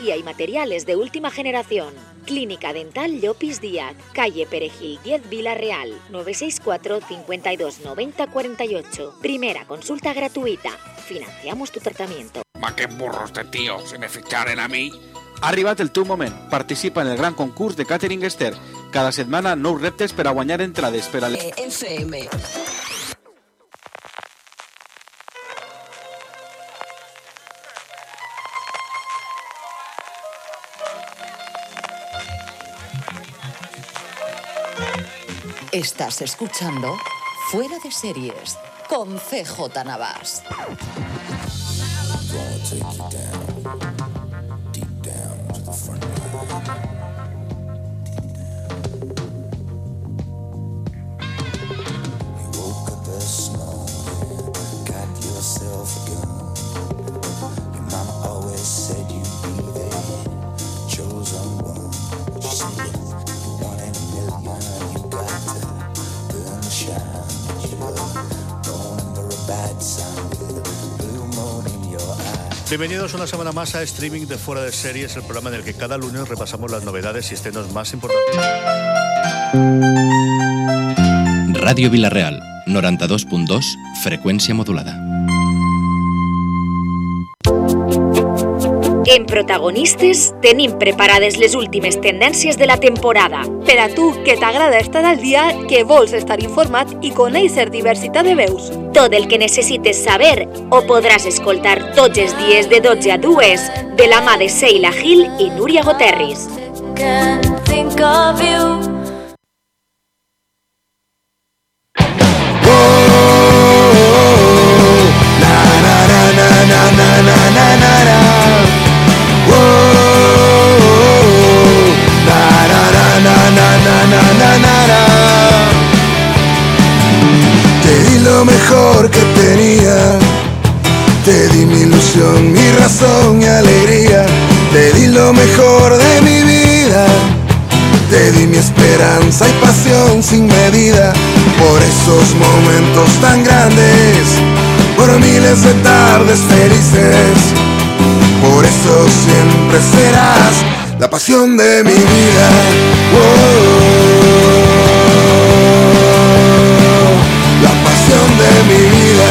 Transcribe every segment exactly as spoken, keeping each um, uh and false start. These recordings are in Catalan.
Tecnología y materiales de última generación. Clínica Dental Llopis Díaz, calle Perejil diez, Vila-real, nueve seis cuatro, cincuenta y dos, noventa, cuarenta y ocho. Primera consulta gratuita. Financiamos tu tratamiento. Ma que burros de tío, si me ficharen a mi. Ha arribat el teu moment. Participa en el gran concurs de Catering Esther. Cada setmana nous reptes per a guanyar entrades per a... F M. Estás escuchando Fuera de Series con C J Navas. Bienvenidos una semana más a Streaming de Fuera de Series, el programa en el que cada lunes repasamos las novedades y estrenos más importantes. Ràdio Vila-real, noranta-dos punt dos, freqüència modulada. En Protagonistes tenim preparades les últimes tendències de la temporada. Per a tu, que t'agrada estar al dia, que vols estar informat i conèixer diversitat de veus. Tot el que necessites saber ho podràs escoltar tots els dies de dotze a dues de la mà de Seila Gil i Núria Goterris. Lo mejor que tenía, te di mi ilusión, mi razón y alegría, te di lo mejor de mi vida, te di mi esperanza y pasión sin medida, por esos momentos tan grandes, por miles de tardes felices, por eso siempre serás la pasión de mi vida. Oh, la pasión de mi vida.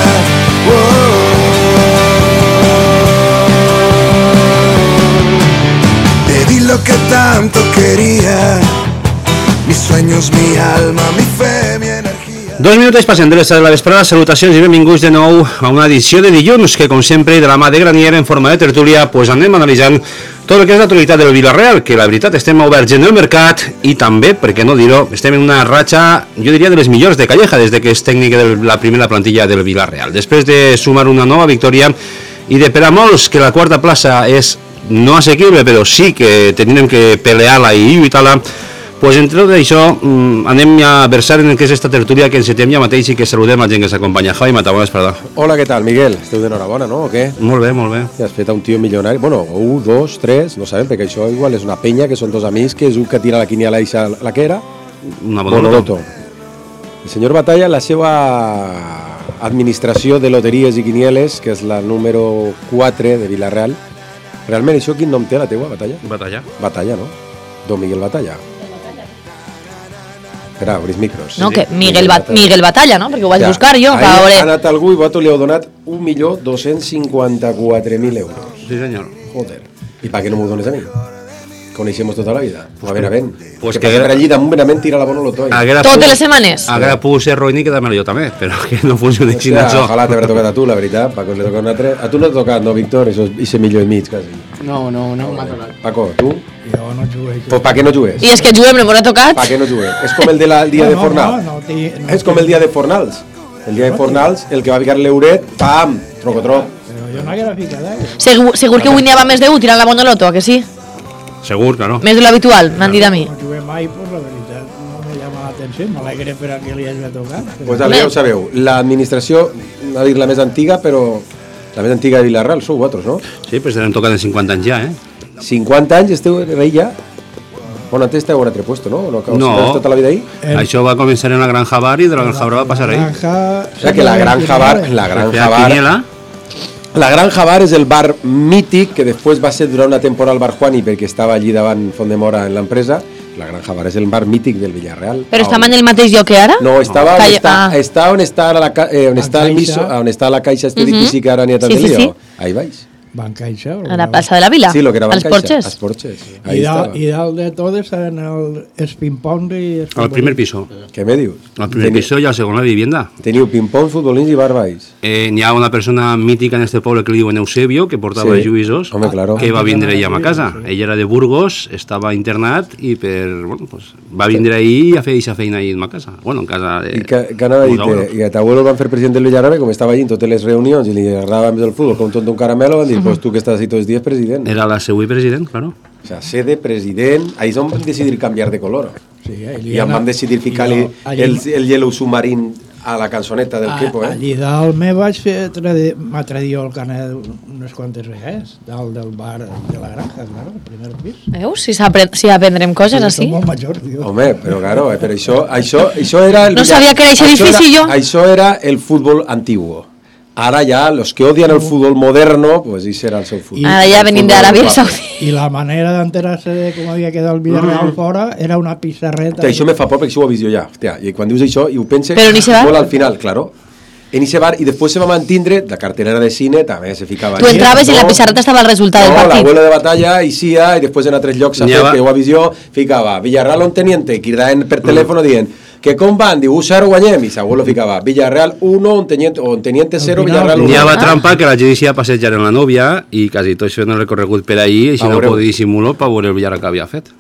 Oh, te di lo que tanto quería, mis sueños, mi alma, mi fe, mi energía. Dos minuts passen de les de la vesprada. Salutacions i benvinguts de nou a una edició de dilluns que, com sempre, de la mà de Granier en forma de tertúlia, pues anem analitzant tot el que és l'actualitat del Vila-real, que la veritat estem oberts en el mercat i també, per què no dir-ho, estem en una ratxa, jo diria, de les millors de Calleja des de que és tècnic de la primera plantilla del Vila-real. Després de sumar una nova victòria i de per a molts que la quarta plaça és no assequible, però sí que tenim que pelear-la i lluitar-la, pues entre tot això mmm, anem a versar en el que és esta tertúlia que encetem ja mateix i que saludem a la gent que s'acompanya. Javi Mata, bona vesprada. Hola, què tal, Miguel? Esteu d'enhorabona, no? O què? Molt bé, molt bé. Ja has fet a un tio milionari. Bueno, un, dos, tres, no sabem, perquè això igual és una penya, que són dos amics, que és un que tira la quiniela i la que era. Una bonoloto. El senyor Batalla, la seva administració de loteries i quinieles, que és la número quatre de Vila-real. Realment, això quin nom té la teua, Batalla? Batalla. Batalla, no? Don Miguel Batalla. Espera, obris micros. No, que Miguel, Bat Miguel Batalla, no? Perquè ho vaig ja. buscar jo. Ahir ha anat algú i vosaltres li heu donat un milió dos-cents cinquanta-quatre mil euros. Sí, senyor. Joder. I per què no m'ho dones a mi? Coneixemos tota la vida. Pues a veure, ben. Pues que per allí damunt venament tira la bonoloto. Totes les setmanes. Haguera pogut ser Roini que també jo també, però que no funcioni així d'això. Ojalà t'haurà tocat a tu, la veritat. Paco, li toca un altre. A tu no t'ha tocat, no, Víctor? Això és milió i mig, quasi. No, no, no m'ha tocat. Paco, tu? Jo no jugué. Pues per què no jugues? I és que juguem, no m'ha tocat? Per què no jugues? És com el de la, el dia no, de Fornals. No, no, no, no, és com el dia de Fornals. El dia de Fornals, el que va ficar l'euret, pam, troco-troc. Però jo no haguera ficat, eh? Segur, segur que guanyava més de u tirant la bonoloto, a que sí? Segur, claro. Més de l'habitual, m'han dit a mi. No jugué mai, pues la veritat, no me llama l'atenció, me alegré per a que li hagi tocat. Pues ara ja ho sabeu, l'administració, no dir la més antiga, però la més antiga de Vila-real sou vosaltres, no? Sí, pues tenen tocat en cinquanta anys ja, eh? cinquanta anys esteu rei ja? Bueno, antes esteu en un altre puesto, no? No, no. Tota la vida ahí? El... Això va començar en la Granja Bar i de la Granja Bar va passar ahí. Granja... O sea, que la Granja Bar, la Granja Bar... La Granja Bar és el bar mític que després va ser durant una temporada al Bar Juani perquè estava allí davant Font de Mora en l'empresa. La Granja Bar és el bar mític del Villarreal. Però estava en el mateix lloc que ara? No, estava on, Calle- està, ah. està on està ara la, ca- eh, on està el miso, on està la caixa, este Mhm. edifici que ara n'hi ha tant Sí, de sí, lío. sí. Ahí vais. Bancaixa. A la plaça de la Vila? Sí, lo que era Als Bancaixa. Porxes? Als Porxes. I Ahí dalt, estava. I dalt de tot estaven el, els ping-pong i... Al primer piso. Què me dius? Al primer Teniu- piso y al segundo la vivienda. Teniu ping-pong, futbolins i barbais. Eh, N'hi ha una persona mítica en este poble que li diuen Eusebio, que portava Sí. juïsos, Home, claro. que va vindre ella a ma casa. Ell era de Burgos, estava internat i per, bueno, pues, va vindre ahí a fer eixa feina ahí en ma casa. Bueno, en casa de... I que, que anava a dir, i a t'abuelo el van fer president del Villarreal, com estava allí en totes les reunions i li agradava més el futbol com tot un caramelo, van dir, pues tu que estàs ahí tots els dies, president. Era la següent president, claro. O sea, sede president, ahí és on vam decidir canviar de color. Sí, I em van decidir ficar-li el, el Yellow Submarine a la cançoneta del Kepo, eh? Allí dalt me vaig fer tradi- m'atradir el canet unes quantes vegades, dalt del bar de la Granja, claro, el primer pis. Veus? Si, s'apre- si aprendrem coses Sí, així. som molt majors, tio. Home, però claro, eh, però això, això, això era... El No sabia que era ese això edifici, era, jo. Això era el fútbol antiguo. Ara ja, los que odian el fútbol moderno, pues ese era el seu fútbol. Ara ja venim d'Aràbia Saudí. I la manera d'enterar-se de com havia quedat el Villarreal Mm. fora era una pissarreta. Hòstia, això me fa por perquè això ho he vist jo ja. Hòstia, i quan dius això, i ho penses Però en ixe bar? molt al final, claro. En ese bar, i després se va mantindre, la cartelera de cine també se ficava Tu allí. entraves i la pissarreta estava al resultat del No, partit. l'abuelo de batalla, i Sia, i després en altres llocs s'ha N'hi fet, ha- que ho ha vist jo, ficava Villarreal on teniente, i cridaven per telèfon dient que com van, diu, u zero guanyem, i l'abuelo ficava Villarreal uno, on teniente, on teniente cero, Villarreal uno. N'hi havia trampa que la gent deixia passejar amb la nòvia i quasi tot això no l'he corregut per ahí i si Pa no veure-ho. podia dissimular per veure el Villarreal que havia fet.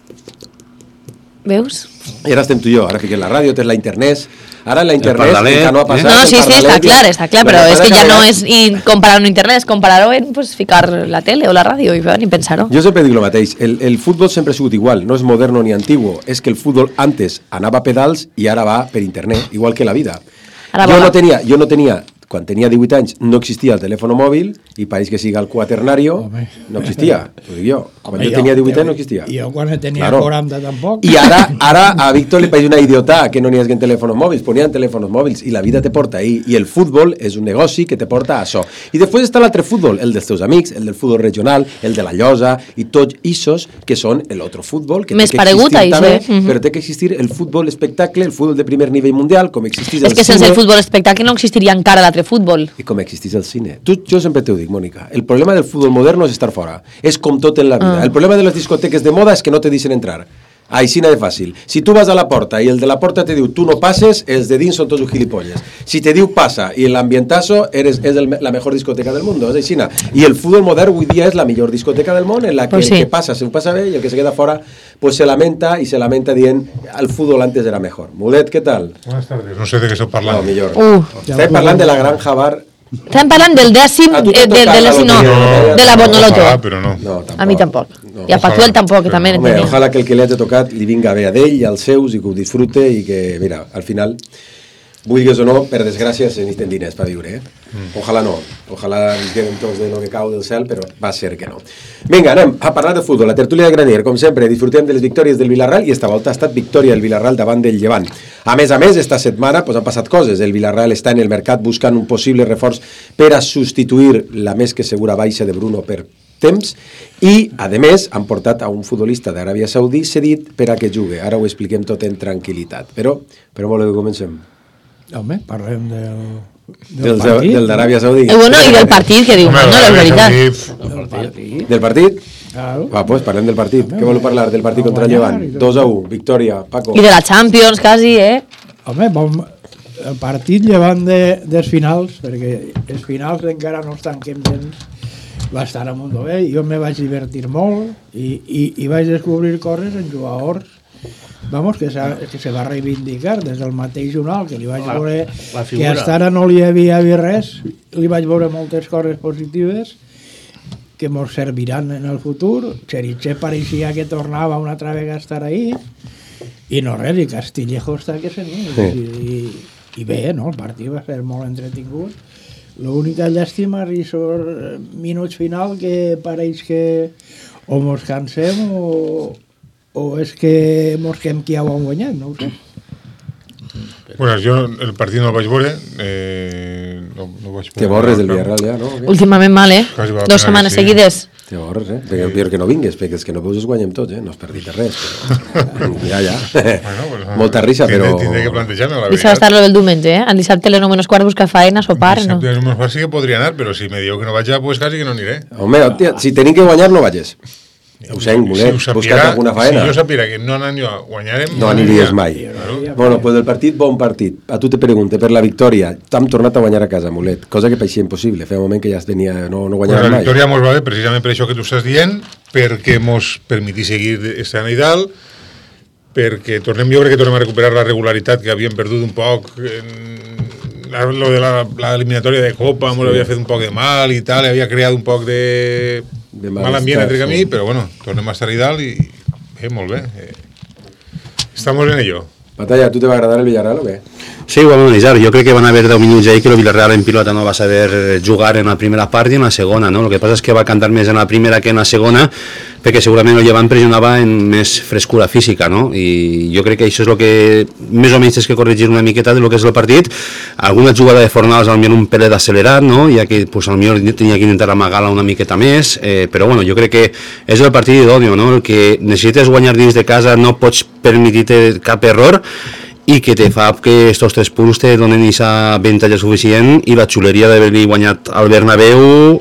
Veus? I ara estem tu i jo, ara fiquem la ràdio, tens la internet, ara la internet pardalet, encara no ha eh? passat. No, el sí, sí, està pardalet, clar, està clar, lo però és passa que ja no ara- és i comparar-ho en internet, és comparar-ho en pues, ficar la tele o la ràdio i veure, ni pensar-ho. Jo sempre dic el mateix, el, el futbol sempre ha sigut igual, no és moderno ni antiguo, és que el futbol antes anava a pedals i ara va per internet, igual que la vida. Ara Jo va. no tenia, jo no tenia, quan tenia divuit anys no existia el telèfon mòbil i pareix que siga el quaternario, no existia, ho dic jo. Quan Home, jo jo- tenia divuit jo- anys no existia. Jo quan tenia Claro. quaranta tampoc. I ara, ara a Víctor li pareix una idiota que no n'hi hagi telèfons mòbils, ponien telèfons mòbils i la vida te porta ahí. I el futbol és un negoci que te porta a això. I després està l'altre futbol, el dels teus amics, el del futbol regional, el de la llosa i tots ixos que són l'altre futbol que Més té que paregut existir a també, ixe, mhm. però té que existir el futbol espectacle, el futbol de primer nivell mundial, com existís És el que sense cine el futbol espectacle no existiria encara l'altre futbol. i com existís el cine. Tu, jo sempre t'ho dic, Mònica, el problema del futbol moderno és estar fora. És com tot en la vida. Ah. El problema de les discoteques de moda és que no te deixen entrar. Així de fàcil. Si tu vas a la porta i el de la porta te diu tu no passes, els de dins són tots uns gilipolles. Si te diu passa i l'ambientazo eres, és el, la mejor discoteca del món, és així. I el futbol modern avui dia és la millor discoteca del món en la que Pues el sí. que passa se ho passa bé i el que se queda fora pues se lamenta i se lamenta dient el futbol antes era mejor. Mulet, què tal? Buenas tardes, no sé de què esteu parlant. No, millor. Uh. Estem parlant de la Granja Bar. Estem parlant del dècim, A tu eh, t'ha de, de, tocat la, la no, loteria. de la Bonoloto. Ojalá, però no. No, A mi tampoc. I a Patuel tampoc, que també Home, n'entenia. ojalà que el que li hagi tocat li vinga bé a d'ell i als seus i que ho disfrute i que, mira, al final, vulguis o no, per desgràcia se necessiten diners per viure, eh? Ojalà no. Ojalà ens queden tots de lo que cau del cel, però va ser que no. Vinga, anem a parlar de futbol. La tertúlia de Granier, com sempre, disfrutem de les victòries del Villarreal i esta volta ha estat victòria del Villarreal davant del Llevant. A més a més, esta setmana pues, han passat coses. El Villarreal està en el mercat buscant un possible reforç per a substituir la més que segura baixa de Bruno per temps i, a més, han portat a un futbolista d'Aràbia Saudí cedit per a que jugui. Ara ho expliquem tot en tranquil·litat. Però, però voleu que comencem? Home, parlem del, Del, partit. del d'Aràbia Saudí. I bueno, i del partit, que diu, no, no, la veritat. Del partit. Del partit? Claro. Va, pues parlem del partit. Què voleu parlar del partit contra el Llevant? dos a u, victòria, Paco. I de la Champions, quasi, eh? Home, bon, el partit llevant de, dels finals, perquè els finals encara no estan temps, va estar a Mundo bé, jo me vaig divertir molt i, i, i vaig descobrir coses en jugadors vamos, que, que se va reivindicar des del mateix Junal, que li vaig La- veure la que figura. hasta ara no li havia vist res, li vaig veure moltes coses positives que mos serviran en el futur. Cheriche pareixia que tornava una altra vegada a estar ahí i no res, i Castillejo està que se n'hi Sí. I, i bé, no? El partit va ser molt entretingut. L'única llàstima és els minuts final que pareix que o mos cansem o, o és que mos quedem que ja ho han guanyat, no ho sé. Bueno, jo el partit no el vaig veure, eh, no, no vaig Te borres del Villarreal ja, no? Últimament mal, eh? Dos setmanes seguides. Te borres, eh? Perquè, perquè no vingues, perquè els que no veus es guanyem tots, eh? No has perdit res, però... Ja, ja. Bueno, pues, molta risa, però... Tindré que plantejar-me, la veritat. Deixa d'estar-lo del diumenge, eh? El dissabte a les nou menys quart buscar faena, sopar, no? El dissabte a les nou menys quart sí que podria anar, però si me diu que no vaig, pues quasi que no aniré. Home, hòstia, si tenim que guanyar, no vagis. Ho sé, Mulet, si busca't alguna faena. Si jo sapira que no anant jo, guanyarem... No aniries mai. Claro. Bueno, pues el partit, bon partit. A tu te pregunte, per la victòria, t'hem tornat a guanyar a casa, Mulet, cosa que paixia impossible. Feia un moment que ja venia, no, no guanyàvem pues mai. La victòria mos va bé precisament per això que tu estàs dient, perquè mos permetís seguir estant i dalt, perquè tornem, jo crec que tornem a recuperar la regularitat que havíem perdut un poc en la, lo de la, la eliminatòria de Copa, mos sí. havia fet un poc de mal i tal, havia creat un poc de... de mal ambient entre camí, sí. Però bueno, tornem a estar i dalt i eh, molt bé. Eh. Estamos en ello. Batalla, ¿tú te va a agradar el Villarreal o qué? Sí, ho vam analitzar. Jo crec que van haver deu minuts ahí que el Villarreal en pilota no va saber jugar en la primera part i en la segona, no? El que passa és que va cantar més en la primera que en la segona perquè segurament el Llevant pressionava en més frescura física, no? I jo crec que això és el que més o menys és que corregir una miqueta de lo que és el partit. Alguna jugada de Fornals al millor un pelet accelerat, no? Ja que pues, al millor tenia que intentar amagar-la una miqueta més, eh, però bueno, jo crec que és el partit d'odio, no? El que necessites guanyar dins de casa, no pots permetir-te cap error i que te fa que estos tres punts te donen aquesta avantatge suficient i la xuleria d'haver-li guanyat al Bernabéu,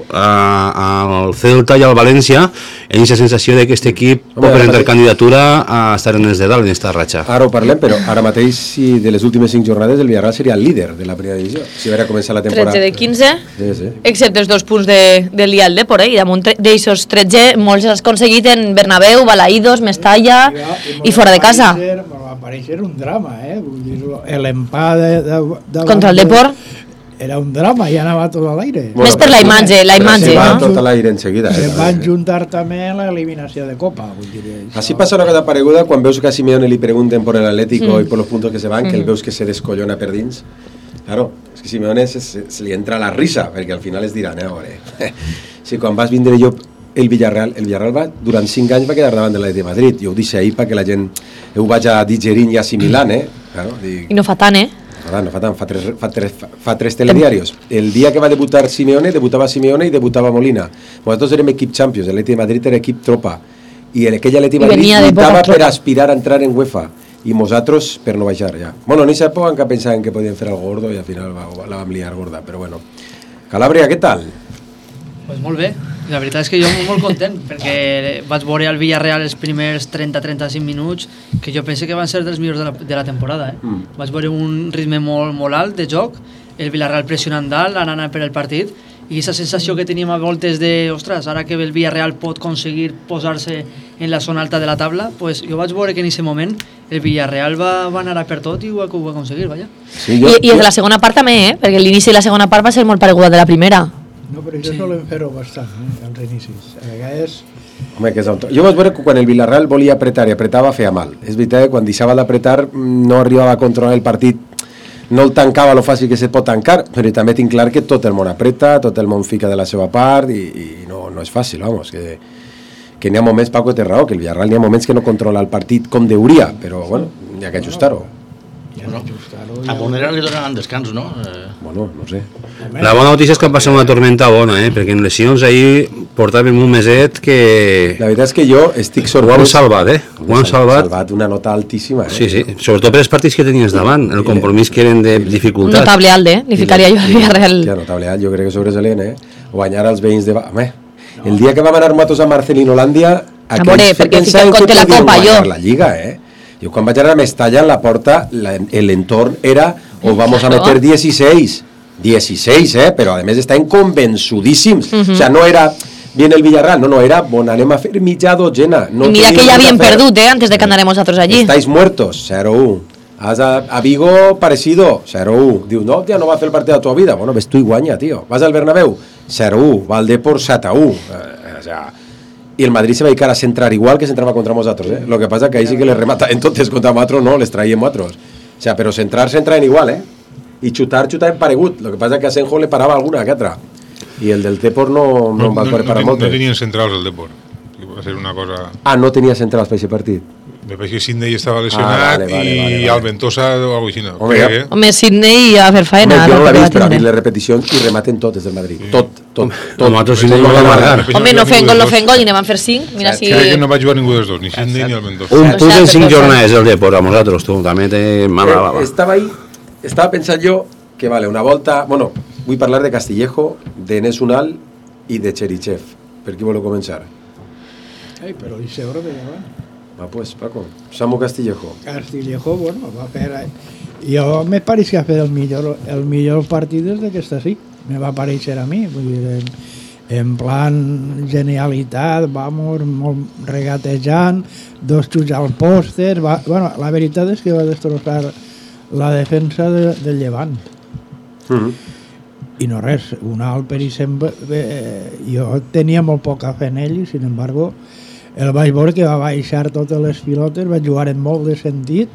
al Celta i al València, en aquesta sensació de que aquest equip Home, pot presentar mateix... candidatura a estar en els de dalt en aquesta ratxa. Ara ho parlem, però ara mateix si de les últimes cinc jornades el Villarreal seria el líder de la primera divisió, si haguera començat la temporada. tretze de quinze, sí, sí. Excepte els dos punts de, del dia al Depor, eh? I damunt d'aixòs tretze, molts has aconseguit en Bernabéu, Balaïdos, Mestalla i, i, i fora de casa. Va aparèixer un drama, eh? Vull dir, l'empat de, de, de contra el Depor era un drama i anava tot a l'aire. Bueno, més per la imatge, la imatge, no? Tot a l'aire enseguida. Se van juntar també l'eliminació de Copa. Vull dir, Así pasa una cosa pareguda quan veus que a Simeone li pregunten por el Atlético mm. y por los puntos que se van, mm. que el veus que se descollona per dins. Claro, és que Simeone se, se, se li entra la risa, perquè al final es diran, eh, veure, si quan vas vindre jo el Villarreal, el Villarreal va, durant cinc anys va quedar davant de l'Atlètic de Madrid. Jo ho deixo ahir perquè la gent ho vaig a digerint i assimilant, eh? Claro, dic, I no fa tant, eh? No, no fa tant, fa tres, fa, tres, fa tres telediarios. El dia que va debutar Simeone, debutava Simeone i debutava Molina. Nosaltres érem equip Champions, l'Atlètic de Madrid era equip tropa. I aquell Atlètic de Madrid lluitava per aspirar a entrar en UEFA. I nosaltres per no baixar, ja. Bueno, en aquesta època encara pensàvem que podíem fer el gordo i al final va, la vam liar gorda, però bueno. Calabria, què tal? Pues molt bé, la veritat és que jo molt content perquè vaig veure al Villarreal els primers trenta a trenta-cinc minuts que jo pense que van ser dels millors de la, de la temporada, eh? Mm. Vaig veure un ritme molt, molt alt de joc, el Villarreal pressionant dalt, anant per el partit, i aquesta sensació que teníem a voltes de, ostres, ara que el Villarreal pot aconseguir posar-se en la zona alta de la taula, pues jo vaig veure que en aquest moment el Villarreal va, va anar a per tot i ho va, ho va aconseguir, vaja. Sí, jo, I, I de la segona part també, eh? Perquè l'inici de la segona part va ser molt pareguda de la primera. No, però això sí. Solen fer-ho bastant, eh, als inicis. A vegades... Home, que és un... Jo vaig veure que quan el Villarreal volia apretar i apretava feia mal. És veritat que quan deixava d'apretar no arribava a controlar el partit, no el tancava lo fàcil que se pot tancar, però també tinc clar que tot el món apreta, tot el món fica de la seva part i, i no, no és fàcil, vamos, que, que n'hi ha moments, Paco té raó, que el Villarreal n'hi ha moments que no controla el partit com deuria, però bueno, n'hi ha que ajustar-ho. Bueno, a Bonera li donaran descans, no? Eh... Bueno, no sé. La bona notícia és que va ser una tormenta bona, eh? Perquè en lesions ahir portàvem un meset que... La veritat és que jo estic sorprès... Ho han salvat, eh? Ho han salvat. salvat una nota altíssima, eh? Sí, sí, sobretot per els partits que tenies davant, el compromís que eren de dificultat. Notable alt, eh? Li ficaria jo a Villarreal. Ja, notable alt, jo crec que sobresalent, eh? Guanyar els veïns de... Home, el dia que vam anar nosaltres a Marcelino-Holàndia, aquells que pensaven que podien guanyar la Lliga, eh? Jo quan vaig anar a Mestalla, en la porta, l'entorn era o vamos a meter dieciséis. dieciséis, eh? Però a més estaven convençudíssims. Uh-huh. O sea, no era bien el Villarreal, no, no, era bon, anem a fer mitja dotzena. No I mira que ja havien perdut, eh? Antes de que anarem nosaltres allí. Estáis muertos, cero uno. Vas a, a Vigo, parecido, cero uno. Diu, no, tía, no va a fer el partit de tu vida. Bueno, ves tu i guanya, tío. Vas al Bernabéu, cero uno. Va al Depor, set a uno. Eh, o sea... I el Madrid se va a dedicar a centrar igual que centrava contra nosaltres, eh? Lo que pasa que ahí sí que les remataven totes contra nosaltres, no, les traiem nosaltres. O sea, però centrar, centraven igual, eh? I xutar, xutaven paregut. Lo que pasa que a Senjo le parava alguna que altra. I el del Depor no, no, no va poder parar no, moltes. No tenien centrals el Depor. Va ser una cosa... Ah, no tenia centrals per aquest partit. Me parece que Sidney estava lesionat Ah, vale, vale, i vale, vale. Alventosa o alguna cosa. Home, Crec, eh? Home, Sidney a fer faena. Home, jo no la l'he que va vist, però ha tindre. vist les repeticions i rematen tot des del Madrid. Tot, tot. tot. Nosaltres sí no ho vam marcar. Home, no feien gol, no feien gol i ne van fer cinc. Mira si... Crec que no va jugar ningú dels dos, ni Sidney ni Alventosa. Un punt en cinc jornades del Depor, a nosaltres, tu, també té mala baba. Eh, estava ahí, estava pensant jo que vale, una volta... Bueno, vull parlar de Castillejo, de Enes Unal i de Cherichev. Per qui voleu començar? Ai, però i seguro de llevar. Va, pues, Paco. Samu Castillejo. Castillejo, bueno, va fer... Jo me pareixia fer el millor, el millor partit des que està així. Me va pareixer a mi. Vull dir, en, en plan genialitat, vamos, molt regatejant, dos xuts al pòster... Va, bueno, la veritat és que va destrossar la defensa de, del Llevant. Mm-hmm. I no res, un alt, per exemple, eh, jo tenia molt poca fe en ell i, sin embargo, el vaig veure que va baixar totes les pilotes, va jugar en molt de sentit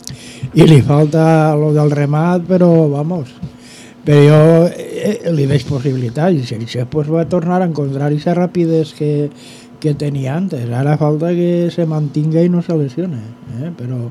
i li falta lo del remat, però, vamos, però jo eh, li veig possibilitat i Xerxes pues, va tornar a encontrar aquesta rapidesa que, que tenia antes. Ara falta que se mantinga i no se lesione, eh? Però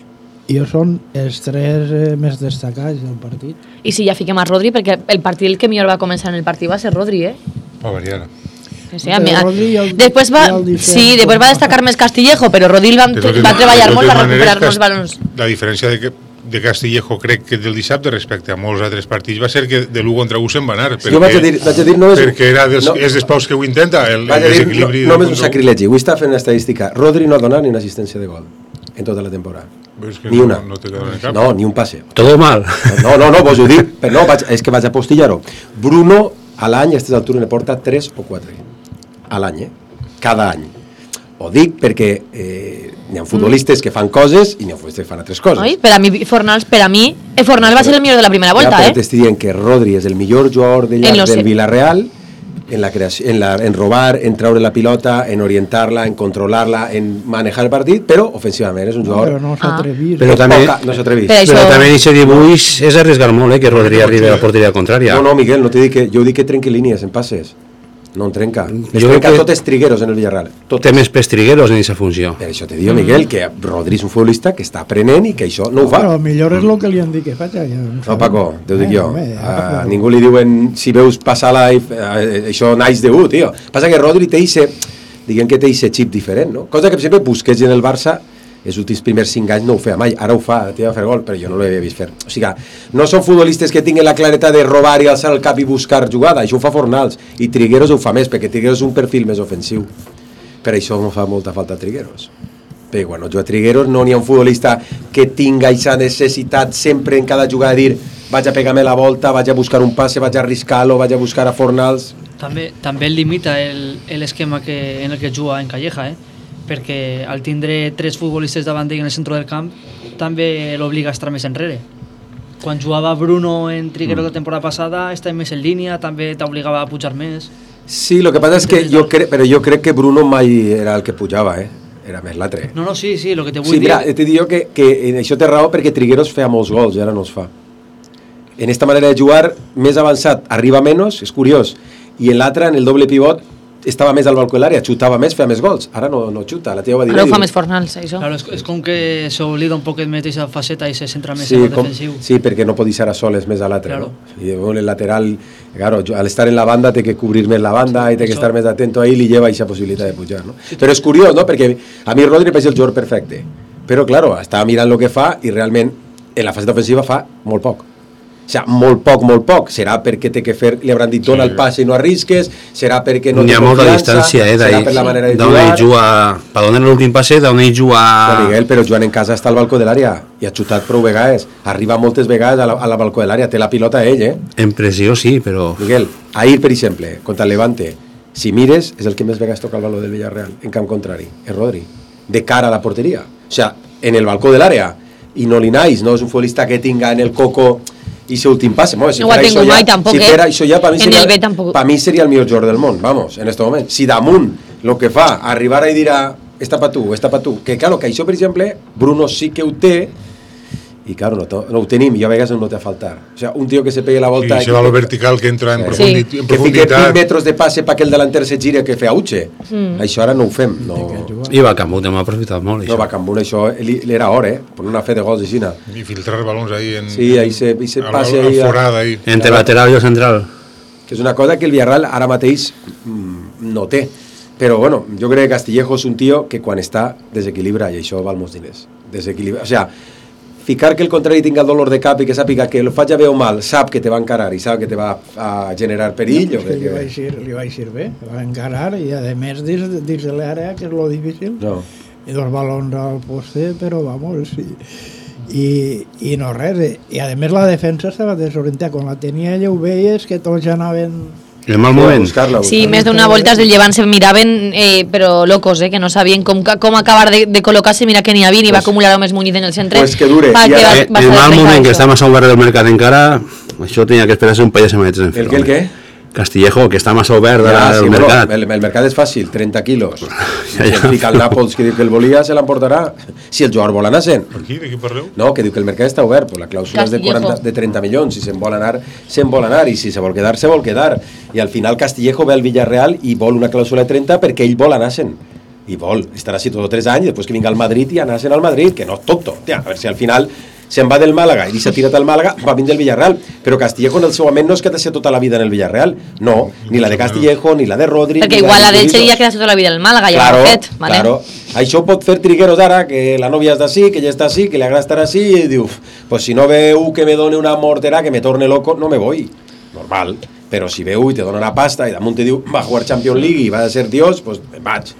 jo són els tres eh, més destacats del partit. I si ja fiquem a Rodri, perquè el partit el que millor va començar en el partit va ser Rodri, eh? Va variar. Sí, a mi, a, després va, sí, després va destacar més Castillejo, però Rodri va, va treballar molt, va recuperar molts balons. La diferència de, que, de Castillejo, crec que del dissabte respecte a molts altres partits va ser que de l'u contra u se'n va anar. Perquè, jo vaig a dir, vaig a dir no és, perquè era dels, no, és dels paus que ho intenta, el, el dir, desequilibri. No, només un sacrilegi, avui està fent una estadística. Rodri no ha donat ni una assistència de gol en tota la temporada. Ni una. No, no, no, ni un passe. Todo mal. No, no, no, vos ho dic, però no, vaig, és que vaig a postillar-ho. Bruno, a l'any, a aquestes altures, ne porta tres o quatre. A l'any, eh? Cada any. Ho dic perquè eh, n'hi ha futbolistes que fan coses i n'hi ha futbolistes que fan altres coses. Oi? Per a mi, Fornals, per a mi, eh, Fornals va ser el millor de la primera volta, ja, eh? Però t'estic dient que Rodri és el millor jugador de llarg del Villarreal en, la creació, en, la, en robar, en treure la pilota, en orientar-la, en controlar-la, en manejar el partit, però ofensivament és un jugador... Però no s'atrevís. Ah. Però també, Poca, no s'atrevís. Però, però també aquest dibuix és arriesgar molt, eh, que Rodri arribi a la porteria contrària. No, no, Miguel, no te dic que, jo dic que trenqui línies en passes. No en trenca. Es jo trenca que totes Trigueros en el Villarreal. Totes. Té més pes Trigueros en aquesta funció. Per això te dic, Miguel, que Rodri és un futbolista que està aprenent i que això no ho fa. Però millor és el que li han dit que faci. No, Paco, t'ho dic jo. A ningú li diuen, si veus passar la... Això naix de u, tio. Passa que Rodri té ixe, diguem que té ixe xip diferent, no? Cosa que, per exemple, Busquets en el Barça els últims primers cinc anys no ho feia mai, ara ho fa, té a fer gol, però jo no l'havia vist fer. O sigui, no són futbolistes que tinguin la claretat de robar i alçar el cap i buscar jugada, això ho fa Fornals, i Trigueros ho fa més, perquè Trigueros és un perfil més ofensiu. Per això no fa molta falta Trigueros. Perquè quan jo a Trigueros no n'hi ha un futbolista que tinga aquesta necessitat sempre en cada jugada de dir vaig a pegar-me la volta, vaig a buscar un passe, vaig a arriscar-lo, vaig a buscar a Fornals. També, també limita l'esquema en el que juga en Calleja, eh? Perquè al tindre tres futbolistes davant d'ell en el centre del camp també l'obliga a estar més enrere. Quan jugava Bruno en Trigueros mm. la temporada passada estava més en línia, també t'obligava a pujar més. Sí, el que passa és que jo crec, però jo crec que Bruno mai era el que pujava, eh? Era més l'altre. No, no, sí, sí, el que te vull sí, dir... Sí, mira, te dic que, que en això té raó perquè Trigueros feia molts gols i ara no els fa. En esta manera de jugar, més avançat, arriba menys, és curiós, i en l'altre, en el doble pivot, estava més al balcó de l'àrea, xutava més, feia més gols. Ara no, no xuta, la tia va dir... Ara ho fa més Fornals, això. Claro, és, és com que s'oblida un poquet més d'aquesta faceta i se centra més sí, en el com, defensiu. Sí, perquè no pot deixar a soles més a l'altre, claro. ¿no? Y bueno, el lateral, claro, al estar en la banda té que cubrir més la banda sí, i té que estar més atento ahí, li lleva aquesta possibilitat de pujar, no? Però és curiós, no? Perquè a mi Rodri pareix el jugador perfecte. Però, claro, estava mirant el que fa i realment en la faceta ofensiva fa molt poc. O sigui, molt poc, molt poc. Serà perquè té que fer, li hauran dit dona sí. el passe i no arrisques, serà perquè no té confiança, hi ha molta distància, eh, serà per la manera de jugar. Ell juga, per donar l'últim passe, d'on ell juga... No, Miguel, però jugant en casa està al balcó de l'àrea i ha xutat prou vegades. Arriba moltes vegades a la, a la balcó de l'àrea, té la pilota ell, eh? En pressió sí, però... Miguel, ahir, per exemple, contra el Levante, si mires, és el que més vegades toca el baló del Villarreal, en camp contrari, és Rodri, de cara a la porteria. O sigui, en el balcó de l'àrea, i no li naix, no és un futbolista que tinga en el coco i ese últim passe. Bueno, si no ho ha tingut mai tampoc, si eh? Fuera, això ja, per mi, en seria, el B tampoc. Per mi seria el millor jugador del món, vamos, en este moment. Si damunt el que fa, arribar i dirà esta pa tu, esta pa tu, que claro, que això, per exemple, Bruno sí que ho té y claro, no, to, no ho tenim, i a vegades no té a faltar. O sea, un tío que se pegue la volta... Sí, i se va a lo vertical, que entra en, eh, profundi sí. en que profunditat... fique vint metres de passe perquè el delanter se gire que fe auche. Mm. Això ara no ho fem. No. I va Cambut, hem aprofitat molt, això. No, va Cambut, això l'era hora, eh? Per una fe de gols així. I filtrar balons ahí en... Sí, ahí se, ahí se passe... Ahí, forada, ahí. Entre lateral i el central. Que és una cosa que el Villarreal ara mateix mm, no té. Però, bueno, jo crec que Castillejo és un tio que quan està desequilibra, i això val molts diners. Desequilibra, o sea, ficar que el contrari tinga el dolor de cap i que sàpiga que el faig a veu mal, sap que te va encarar i sap que te va a generar perill. No, que li, va eixir, li va eixir bé, va encarar i a més dins, dins de l'àrea, que és lo difícil, no. I dos balons al poste, però vamos, i, i, i no res, i a més la defensa estava desorientada, quan la tenia ella ho veies que tots ja anaven... En mal moment. Buscar-la, sí, més d'una volta els del Llevant se miraven eh, però locos, eh, que no sabien com, com acabar de, de col·locar-se, mira que n'hi havia i va acumular més Muñiz en el centre. Pues que dure. Pa, que va, va en mal moment, que està massa obert del mercat encara, això tenia que esperar-se un parell de setmanetes en fer. El què, el què? Castillejo, que està massa obert ja, del sí, mercat. El, el mercat és fàcil, trenta quilos. Ja, ja. Si el fica el Nàpols que diu que el volia, se l'emportarà. Si el jugador vol anar-se'n. Aquí, de qui parleu? No, que diu que el mercat està obert, pues la clàusula és de, quaranta, de trenta milions. Si se'n vol anar, se'n vol anar. I si se vol quedar, se vol quedar. I al final Castillejo ve al Villarreal i vol una clàusula de trenta perquè ell vol anar-se'n. I vol estar així tots tres anys, després que vinga al Madrid i anar-se'n al Madrid, que no és tonto. Tia, a veure si al final... se'n va del Màlaga i s'ha tirat al Màlaga, va vindre del Villarreal, però Castillejo en el seu moment no és que t'ha ser tota la vida en el Villarreal, no, ni la de Castillejo, ni la de Rodri... Perquè igual la d'ell seria quedar tota la vida en el Màlaga, ja claro, ho ha fet, vale? Claro, això pot fer Trigueros ara, que la nòvia és d'ací, que ja està així, que li agrada estar així, i diu, pues si no veu que me done una mortera, que me torne loco, no me voy, normal, però si veu i te dona una pasta i damunt te diu, va a jugar Champions League i va a ser Dios, pues me'n vaig.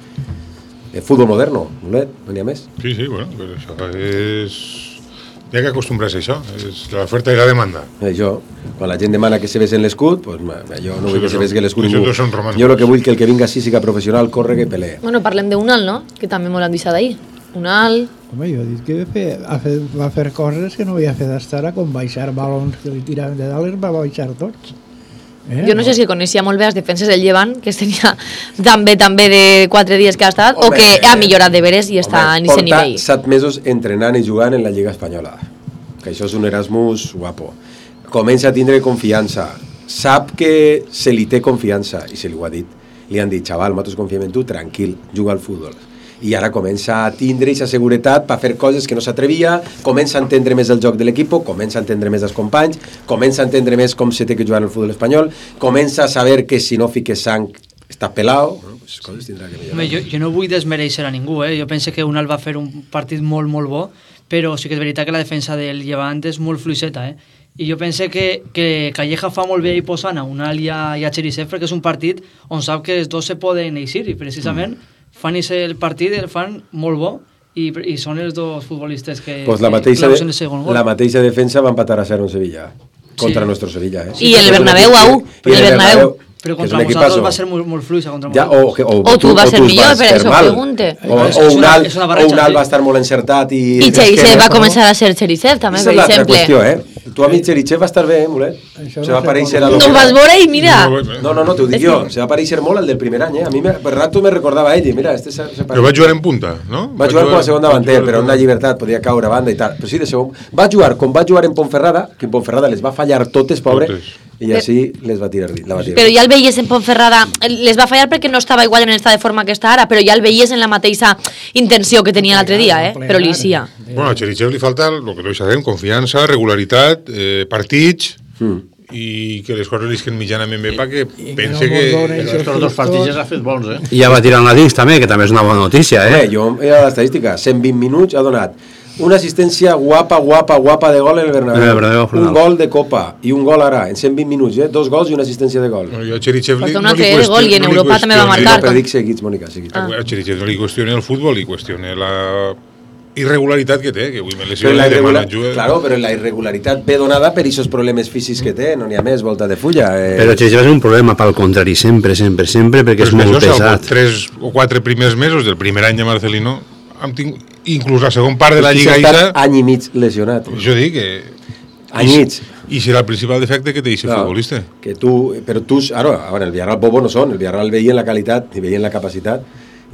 El futbol moderno, no n'hi ha més. Sí, sí, bueno, però això és... Hi ha que acostumbrar-se a això, és l'oferta i la demanda. Això, quan la gent demana que se ves en l'escut, pues, jo no vull que se ves que l'escut ningú. Jo el que vull que el que vinga així siga professional, corre que pelee. Bueno, parlem d'Unal, no? Que també m'ho han deixat ahir. Unal... Home, jo he dit que fer, ha fet, va fer coses que no havia fet fins ara, com baixar balons que li tiraven de dalt, els va baixar tots. Eh? Jo no sé si coneixia molt bé les defenses del Llevant, que es tenia també també de quatre dies que ha estat, home, o que ha millorat de veres i està en aquest nivell. Porta set mesos entrenant i jugant en la Lliga Espanyola, que això és un Erasmus guapo. Comença a tindre confiança, sap que se li té confiança, i se li ho ha dit. Li han dit, xaval, nosaltres confiem en tu, tranquil, juga al futbol. I ara comença a tindre aquesta seguretat per fer coses que no s'atrevia, comença a entendre més el joc de l'equip, comença a entendre més els companys, comença a entendre més com se té que jugar al futbol espanyol, comença a saber que si no fiques sang està pelao, bueno, pues coses tindrà que millorar. Home, jo, jo no vull desmereixer a ningú, eh? Jo penso que Unal va fer un partit molt, molt bo, però sí que és veritat que la defensa del Llevant és molt fluixeta, eh? I jo penso que, que Calleja fa molt bé i posant a Unal i a, i a Cherisev, perquè és un partit on sap que els dos se poden eixir, i precisament mm. fan el partit, el fan molt bo, i, i són els dos futbolistes que, pues la que clausen el segon gol. La mateixa defensa va empatar a cero en Sevilla, contra sí. nuestro Sevilla. Eh? I el Bernabéu a u, i el Bernabéu. Però contra nosaltres va ser molt, molt fluixa contra ja, o, que, o, o tu vas ser millor, per això pregunte. O, o, un alt, o un alt va estar molt encertat i... I Cherisev va començar a ser Cherisev, també, per exemple. Aquesta és l'altra qüestió, eh? Tu a mi Cherisev va estar bé, eh, Mulet? Se va aparèixer... No ho vas veure i mira... No, no, no, t'ho dic jo. Se va aparèixer molt el del primer any, eh? A mi per rato me recordava ell, mira, este se Però va jugar en punta, no? Va jugar com a segon davanter, però una llibertat, podia caure a banda i tal. Però sí, de segon... Va jugar com va jugar en Ponferrada, que en Ponferrada les va fallar totes, pobre, i així les va tirar, la va tirar. Però ja el veies en Ponferrada, les va fallar perquè no estava igual en l'estat de forma que està ara, però ja el veies en la mateixa intenció que tenia l'altre dia, eh? Però li sia. Bueno, a Cherisev li falta el que tots sabem, confiança, regularitat, eh, partits, mm. i que les coses li isquen mitjanament bé perquè pense que... Estos dos partits ha fet bons, eh? I ja va tirar una dins també, que també és una bona notícia, eh? Bé, jo era l'estadística, cent vint minuts ha donat una assistència guapa, guapa, guapa de gol en el Bernabéu. El Bernabéu un gol de Copa i un gol ara, en cent vint minuts, eh? Dos gols i una assistència de gol. No, jo a Cherisev li, no li qüestione... gol i en Europa també va marcar. No, dic seguits, Mònica, seguits. Ah. A Cherisev no li qüestione el futbol, li qüestione la irregularitat que té, que avui me lesió la de irregular... Claro, però la irregularitat ve donada per aquests problemes físics que té, no n'hi ha més, volta de fulla. Eh... Però Cherisev és un problema pel contrari, sempre, sempre, sempre, perquè és molt pesat. Tres o quatre primers mesos del primer any de Marcelino, hem tingut, inclús la segon part de la Lliga Isa... any i mig lesionat. Jo dic que... Any i mig. I serà el principal defecte que té aquest no, futbolista. Que tu, però tu, ara, ara, el Villarreal bobo no són, el Villarreal veien la qualitat i veien la capacitat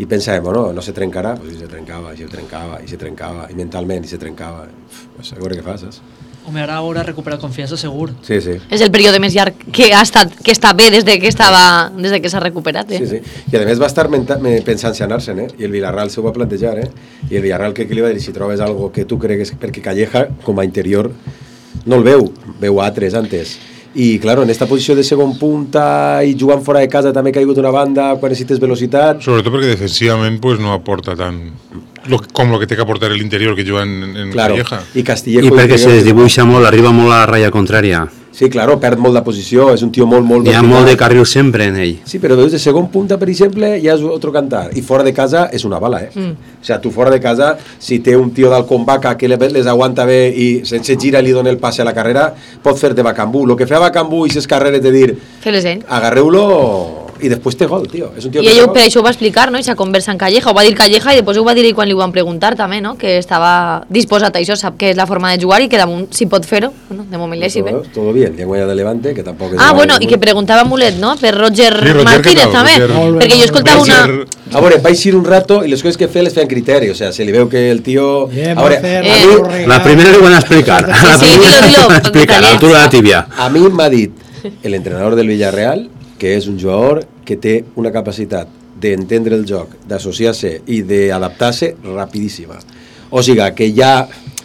i pensàvem, bueno, no se trencarà, pues, i se trencava, i se trencava, i se trencava, i mentalment, i se trencava. Pues, a veure què fas, saps? Home, ara haurà recuperat confiança segur. Sí, sí. És el període més llarg que ha estat, que està bé des de que estava, des de que s'ha recuperat, eh? Sí, sí. I a més va estar pensant-se anar-se'n, eh? I el Villarreal s'ho va plantejar, eh? I el Villarreal crec que li va dir, si trobes algo que tu cregues, perquè Calleja, com a interior, no el veu, veu altres antes. I, claro, en esta posició de segon punta i jugant fora de casa també ha caigut una banda quan necessites velocitat. Sobretot perquè defensivament pues, no aporta tant lo, com el que té que aportar l'interior que juga en, en claro. Calleja. I Castillejo... I perquè se desdibuixa molt, arriba molt a la ratlla contrària. Sí, claro, perd molt de posició, és un tio molt, molt... Hi ha molt de carril sempre en ell. Sí, però veus, de segon punta, per exemple, ja és otro cantar. I fora de casa és una bala, eh? Mm. O sigui, tu fora de casa, si té un tio d'Alcon Vaca que les aguanta bé i sense gira li dona el passe a la carrera, pot fer de Bacambú. Lo que fa Bacambú i ses carreres de dir... Fer-les ell. Agarreu-lo... I després té gol, tio. És un tio I ell per això ho va explicar, no? I s'ha conversa en Calleja, ho va dir Calleja i després ho va dir quan li ho van preguntar també, no? Que estava disposat a això, sap que és la forma de jugar i que damunt si pot fer-ho, bueno, de moment li bé. Todo bien, li han guanyat de Levante, que tampoc és... Ah, bueno, i que preguntava Mulet, no? Per Roger, sí, Roger Martínez també, Roger, perquè jo escoltava una... A veure, vaig ir un rato i les coses que fe les feien criteri, o sea, se li veu que el tio... Yeah, a veure, eh, a mi... La primera li van a explicar. La sí, primera dilo, dilo, explicar, a l'altura de la tibia. A mi m'ha dit l'entrenador del Villarreal que és un jugador que té una capacitat d'entendre el joc, d'associar-se i d'adaptar-se rapidíssima. O sigui, que ja...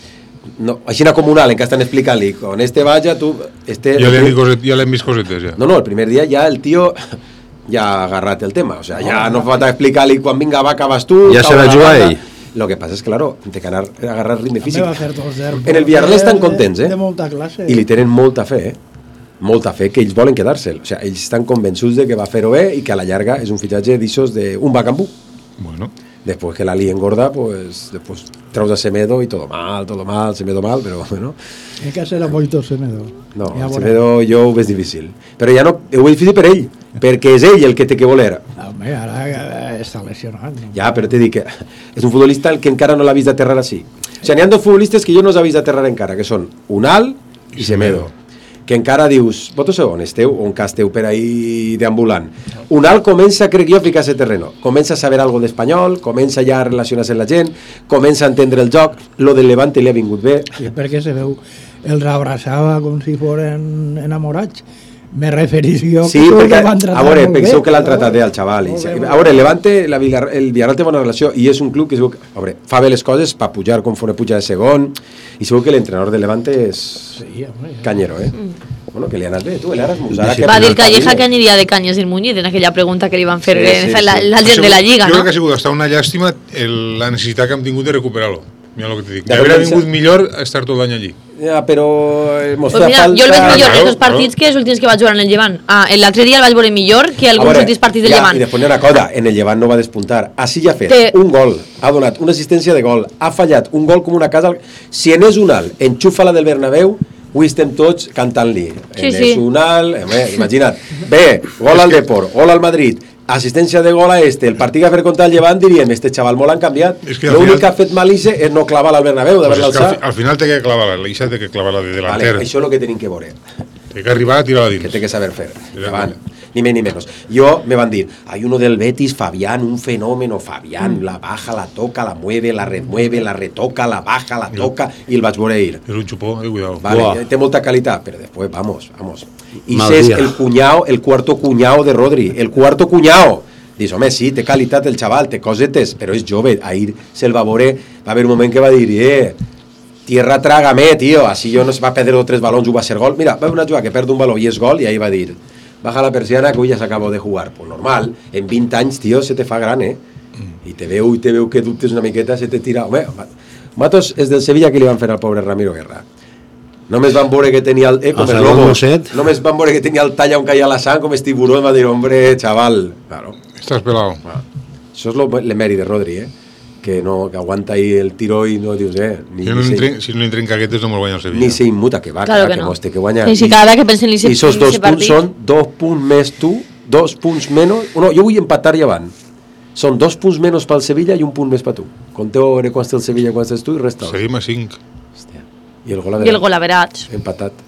No, així era comunal, en què estan explicant-li, con este vaya, tu... Este, ja l'hem vist cosetes, ja. No, no, el primer dia ja el tio ja ha agarrat el tema, o sea, ja no fa falta explicar-li quan vinga va, acabes tu... Ja se la juga ell. Lo que passa és que, claro, té que anar a agarrar ritme físic. En el Villarreal estan contents, eh? De molta classe. I li tenen molta fe, eh? Molta fe que ells volen quedar-se'l. O sigui, ells estan convençuts de que va fer-ho bé i que a la llarga és un fitxatge d'ixos d'un Bacambú. Bueno. Después que la lía engorda, pues después traus a Semedo y todo mal, todo mal, Semedo mal, però bueno. Hay que hacer apoyo Semedo. No, ja Semedo jo ho veig difícil. Però ja no, ho veig difícil per ell, perquè és ell el que té que voler. Home, ara està lesionat. No? Ja, però t'he dit que és un futbolista el que encara no l'ha vist aterrar així. O sigui, n'hi ha dos futbolistes que jo no els he vist aterrar encara, que són Unal i Semedo. Que encara dius, vosaltres on esteu, on que esteu per ahí deambulant. Unal comença, crec jo, a ficar-se terreno. Comença a saber algo d'espanyol, comença ja a relacionar-se amb la gent, comença a entendre el joc, lo del Levante li ha vingut bé. I perquè se veu, els abraçava com si foren enamorats. Me referís jo sí, que perquè, van tratar a veure, molt penseu bé, que l'han tratat bé al xaval. I, a veure, el Levante, la Villar, el Villarreal té bona relació i és un club que, segur, a veure, fa bé les coses per pujar conforme puja de segon i segur que l'entrenador de Levante és sí, home, ja. canyero, eh? Mm. Bueno, que li ha anat bé, tu, l'Erasmus. Va dir Calleja que aniria de Canyes del Muñiz en aquella pregunta que li van fer sí, sí, la, la gent de la Lliga, jo no? Jo crec que ha sigut hasta una llàstima el, la necessitat que hem tingut de recuperar-lo. Mira el que t'he dit. Hauria vingut millor estar tot l'any allí. Ja, però... Pues mira, falta... jo el veig millor en els partits que els últims que vaig jugar en el Llevant. Ah, l'altre dia el vaig veure millor que alguns veure, últims partits del ja, Llevant. I després una cosa, en el Llevant no va despuntar. Així ja ha fet Te... un gol, ha donat una assistència de gol, ha fallat un gol com una casa... Si en és un alt, enxufa-la del Bernabéu, avui estem tots cantant-li. Sí, en sí. és un alt, eh, imagina't. Bé, gol al Depor, gol al Madrid, assistència de gol a este, el partit que ha fet contra el Llevant diríem, este xaval molt han canviat, es que l'únic final... que ha fet malice és no clavar-la al Bernabéu, de pues al, al final té que clavar-la, l'Ixa té que clavar-la de delanter. Vale, això és el que tenim que veure. Té que arribar a tirar-la dins. Que té que saber fer, Llevant, ni més ni menys. Jo me van dir, hay uno del Betis, Fabián, un fenómeno, Fabián, mm. la baja, la toca, la mueve, la remueve, la retoca, la baja, la toca, i el vaig veure ir. És un xupó, eh, cuidado. Vale, wow. Té molta qualitat, però després, vamos, vamos. I és el cunyao, el cuarto cunyao de Rodri, el cuarto cunyao. Dius, home, sí, té qualitat el xaval, té cosetes, però és jove. Ahir se'l va veure, va haver un moment que va dir, eh, tierra trágame, tío, així jo no se va perdre tres balons, ho va ser gol. Mira, va una jugada que perd un baló i és gol, i ahir va dir, baja la persiana que avui ja s'acabó de jugar. Pues normal, en vint anys, tío, se te fa gran, eh? I te veu, i te veu que dubtes una miqueta, se te tira... Home, Matos és del Sevilla que li van fer al pobre Ramiro Guerra. Només van veure que tenia el... Eh, com el lobo. Només van veure que tenia el talla on caia la sang, com el tiburón, va dir, hombre, chaval. Claro. Estàs pelado. Ah. Això és l'emèrit de Rodri, eh? Que, no, que aguanta ahí el tiro i no dius, eh? Ni, si, no ni se, si no li entren caguetes no me'l guanya el Sevilla. Ni se immuta, que va, claro clar, que, que no. mostre que guanya. Sí, sí, cada vegada que pensen en I esos dos punts són dos punts més tu, dos punts menys... No, jo vull empatar llevant. Són dos punts menys pel Sevilla i un punt més per tu. Conteu a veure quants té el Sevilla, quants tens tu i resta. Seguim a cinc. Hòstia. I el gol I el gol averats. Empatat.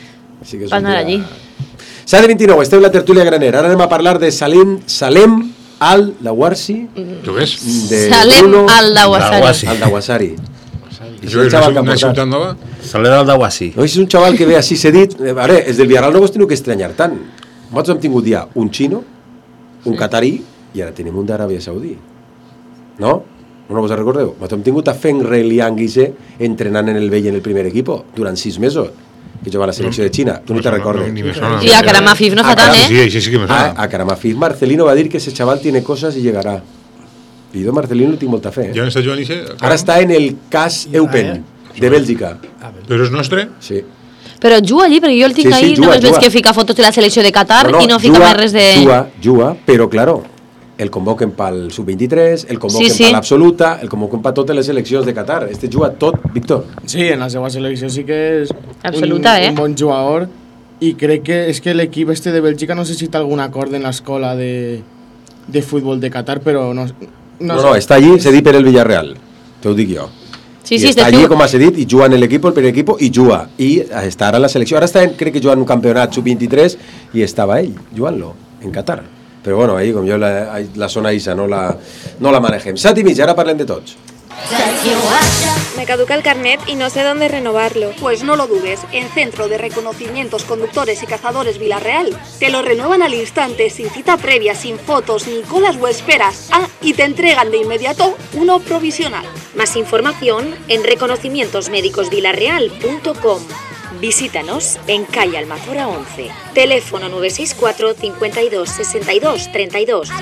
Va anar allí. set de vint-i-nou, esteu en la tertúlia graner. Ara anem a parlar de Salim, Salem Al-Dawarsi. ¿Tú ves? Salem Al-Dawasari. Al-Dawasari. I això és una ciutat nova? Salem Al-Dawasi. No, és un xaval que ve així cedit. Ara, els del Villarreal no vos teniu que estranyar tant. Nosaltres hem tingut ja un xino, un catarí, i ara tenim un d'Aràbia Saudí. No? No vos recordeu? Nosaltres hem tingut a Feng Reliang Guise entrenant en el vell en el primer equip durant sis mesos, que jugava a la selecció de Xina. Tu no te recordes. I a Karam Afif no fa tant, eh? Sí, així sí que me sona. A Karam Afif, Marcelino va dir que ese chaval tiene cosas y llegará. I jo Marcelino no tinc molta fe. I on està Joan Ixe? Ara està en el Cas Eupen, de Bèlgica. Però és nostre? Sí. Però juga allí, perquè jo el tinc Sí, sí, ahí, juga, només veig juga. que fica fotos de la selecció de Qatar No, no, i no fica juga, més res de... Juga, juga, però claro, el convoquen pel sub veintitrés, el convoquen Sí, sí. per l'absoluta, el convoquen per totes les seleccions de Qatar. Este juga tot, Víctor. Sí, en la seva selecció sí que és Absoluta, un, eh? un bon jugador i crec que és que l'equip este de Bèlgica no sé si té algun acord en l'escola de, de futbol de Qatar, però no... No, no, està allí cedit per el Villarreal, te ho dic jo. Sí, I sí, està este allí tio- com a cedit i juga en l'equip, el primer equip, i juga. I està ara en la selecció. Ara està, en, crec que juga en un campionat sub veintitrés i estava ell, jugant-lo, en Qatar. Però bueno, ahí, com jo, la, la zona Isa no la, no la manegem. Set i mig, ara parlem de tots. Me caduca el carnet y no sé dónde renovarlo. Pues no lo dudes, en Centro de Reconocimientos Conductores y Cazadores Villarreal te lo renuevan al instante, sin cita previa, sin fotos, ni colas o esperas. Ah, y te entregan de inmediato uno provisional. Más información en reconocimientos médicos villarreal punto com. Visítanos en calle Almazora once. Teléfono nueve seis cuatro, cincuenta y dos, sesenta y dos, treinta y dos.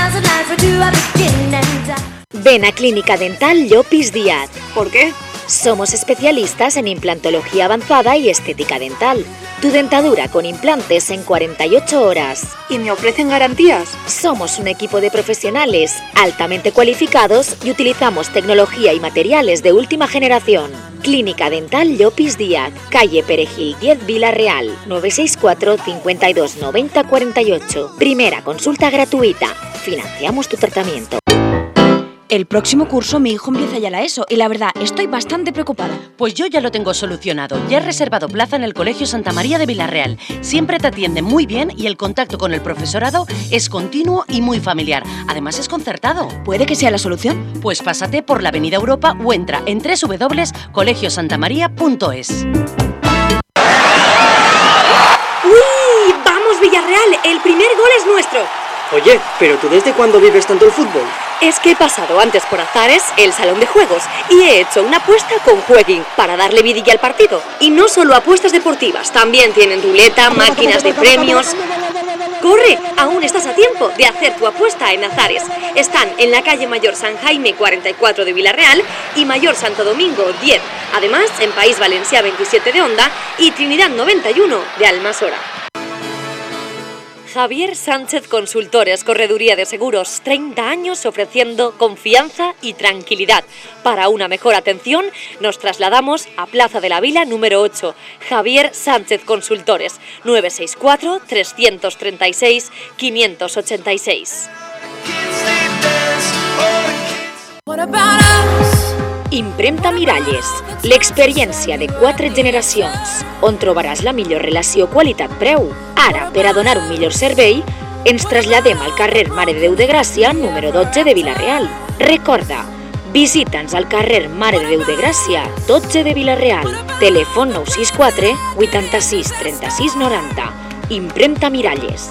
Ven a Clínica Dental Llopis Díaz. ¿Por qué? Somos especialistas en implantología avanzada y estética dental. Tu dentadura con implantes en cuarenta y ocho horas. ¿Y me ofrecen garantías? Somos un equipo de profesionales altamente cualificados y utilizamos tecnología y materiales de última generación. Clínica Dental Llopis Díaz, calle Perejil diez Villarreal, nueve seis cuatro, cincuenta y dos, noventa, cuarenta y ocho. Primera consulta gratuita. Financiamos tu tratamiento. El próximo curso mi hijo empieza ya la ESO y la verdad estoy bastante preocupada. Pues yo ya lo tengo solucionado. Ya he reservado plaza en el Colegio Santa María de Villarreal. Siempre te atienden muy bien y el contacto con el profesorado es continuo y muy familiar. Además es concertado. ¿Puede que sea la solución? Pues pásate por la Avenida Europa o entra en doble u doble u doble u punto colegio santa maría punto es. ¡Uy! ¡Vamos, Villarreal! ¡El primer gol es nuestro! Oye, ¿pero tú desde cuándo vives tanto el fútbol? Es que he pasado antes por Azares, el salón de juegos, y he hecho una apuesta con Jueguin para darle vidilla al partido. Y no solo apuestas deportivas, también tienen ruleta, máquinas de premios... ¡Corre! Aún estás a tiempo de hacer tu apuesta en Azares. Están en la calle Mayor San Jaime cuarenta y cuatro de Villarreal y Mayor Santo Domingo diez. Además, en País Valencià veintisiete de Onda y Trinidad noventa y uno de Almasora. Javier Sánchez Consultores, Correduría de Seguros, treinta años ofreciendo confianza y tranquilidad. Para una mejor atención, nos trasladamos a Plaza de la Vila número ocho. Javier Sánchez Consultores, nueve seis cuatro, tres tres seis, cinco ocho seis. Impremta Miralles, l'experiència de quatre generacions, on trobaràs la millor relació qualitat-preu. Ara, per a donar un millor servei, ens traslladem al carrer Mare de Déu de Gràcia, número dotze de Vila-real. Recorda, visita'ns al carrer Mare de Déu de Gràcia, dotze de Vila-real. Telèfon nou sis quatre, vuitanta-sis, trenta-sis, noranta. Impremta Miralles.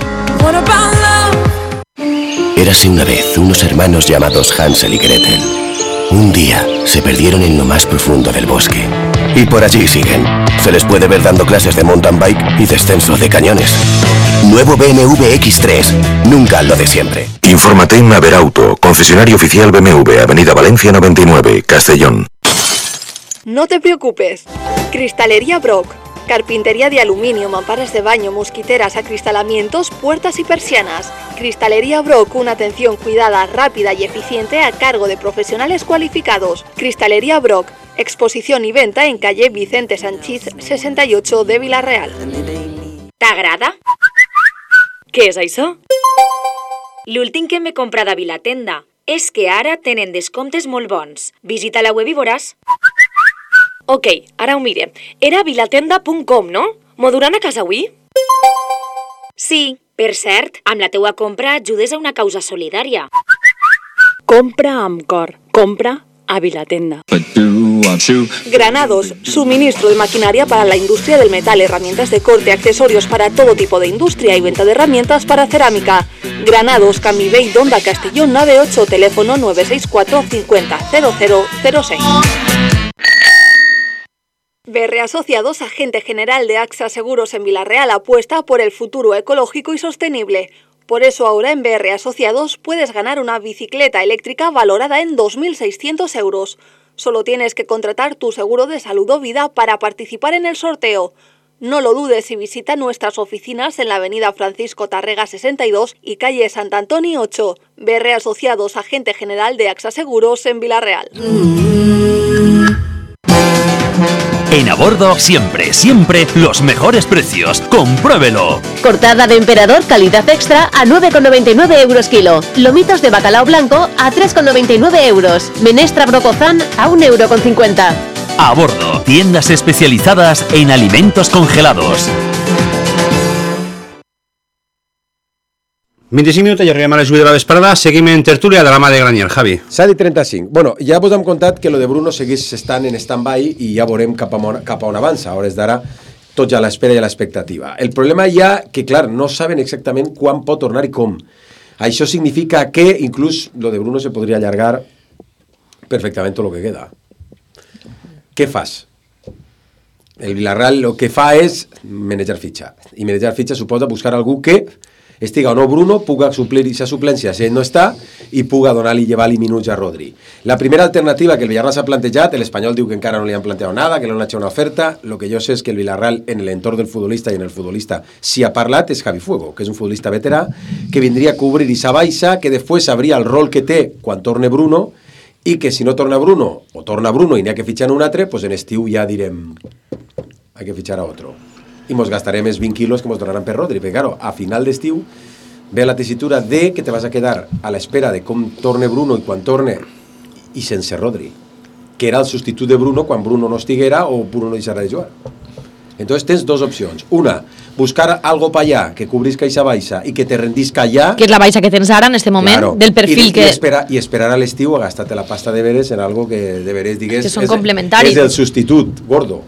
Érase una vez unos hermanos llamados Hansel y Gretel. Un día se perdieron en lo más profundo del bosque. Y por allí siguen. Se les puede ver dando clases de mountain bike y descenso de cañones. Nuevo B M W X tres. Nunca lo de siempre. Infórmate en Averauto, concesionario oficial B M W, Avenida Valencia noventa y nueve, Castellón. No te preocupes. Cristalería Brock. Carpintería de aluminio, mamparas de baño, mosquiteras, acristalamientos, puertas y persianas. Cristalería Brock, una atención cuidada, rápida y eficiente a cargo de profesionales cualificados. Cristalería Brock, exposición y venta en calle Vicente Sanchís sesenta y ocho de Vila-real. T'agrada? Què és això? L'últim que m'he comprat a Vilatenda és que ara tenen descomptes molt bons. Visita la web i veuràs. Ok, ara ho mire. Era vilatenda punt com, no? M'ho duran a casa avui? Sí, per cert, amb la teua compra ajudes a una causa solidària. Compra amb cor. Compra a Vilatenda. Granados, suministro de maquinaria para la industria del metal, herramientas de corte, accesorios para todo tipo de industria y venta de herramientas para cerámica. Granados, Camivey, Donda, Castellón, nave ocho, teléfono nueve seis cuatro cincuenta cero cero cero seis. B R Asociados, agente general de AXA Seguros en Vilarreal, apuesta por el futuro ecológico y sostenible. Por eso ahora en B R Asociados puedes ganar una bicicleta eléctrica valorada en dos mil seiscientos euros. Solo tienes que contratar tu seguro de salud o vida para participar en el sorteo. No lo dudes y visita nuestras oficinas en la avenida Francisco Tarrega sesenta y dos y calle Sant Antoni ocho. B R Asociados, agente general de AXA Seguros en Vilarreal. En A Bordo, siempre, siempre, los mejores precios. ¡Compruébelo! Cortada de emperador calidad extra a nueve con noventa y nueve euros kilo. Lomitos de bacalao blanco a tres con noventa y nueve euros. Menestra brocozán a un euro con cincuenta. A Bordo, tiendas especializadas en alimentos congelados. vint-i-cinc minuts i arribem a les vuit de la vesprada. Seguim en tertúlia de la mà de Granier. Javi. set i trenta-cinc. Bueno, ja vos hem contat que lo de Bruno segueix estant en stand-by i ja veurem cap a on, cap a on avança. A hores d'ara, tots a l'espera i a l'expectativa. El problema ja que, clar, no saben exactament quan pot tornar i com. Això significa que inclús lo de Bruno se podria allargar perfectament tot el que queda. Què fas? El Villarreal el que fa és manejar fitxa. I manejar fitxa suposa buscar algú que estiga o no Bruno, puga suplir aquesta suplència si ell no està i puga donar-li, llevar-li minuts a Rodri. La primera alternativa que el Villarreal s'ha plantejat, l'Espanyol diu que encara no li han plantejat nada, que no han hecho una oferta, lo que jo sé és que el Villarreal en l'entorn del futbolista i en el futbolista si ha parlat és Javi Fuego, que és un futbolista veterà que vindria a cobrir esa baixa, que després sabria el rol que té quan torne Bruno i que si no torna Bruno o torna Bruno i n'hi ha que fitxar un altre, pues en estiu ja direm hay que fichar a otro. Y nos gastarem els vint quilos que nos donaran per Rodri, perquè claro, a final d'estiu ve la tesitura de que te vas a quedar a l'espera de com torne Bruno i quan torne i sense Rodri, que era el substitut de Bruno quan Bruno no estiguera o Bruno no deixarà de jugar. Entonces tens dos opcions. Una, buscar algo para allá que cubrisca esa baixa i que te rendisca allá. Que és la baixa que tens ara en este moment, claro, del perfil I, que... I, espera, i esperar a l'estiu a gastar-te la pasta de veres en algo que de veres digues... Que són és, complementaris. És el substitut, gordo.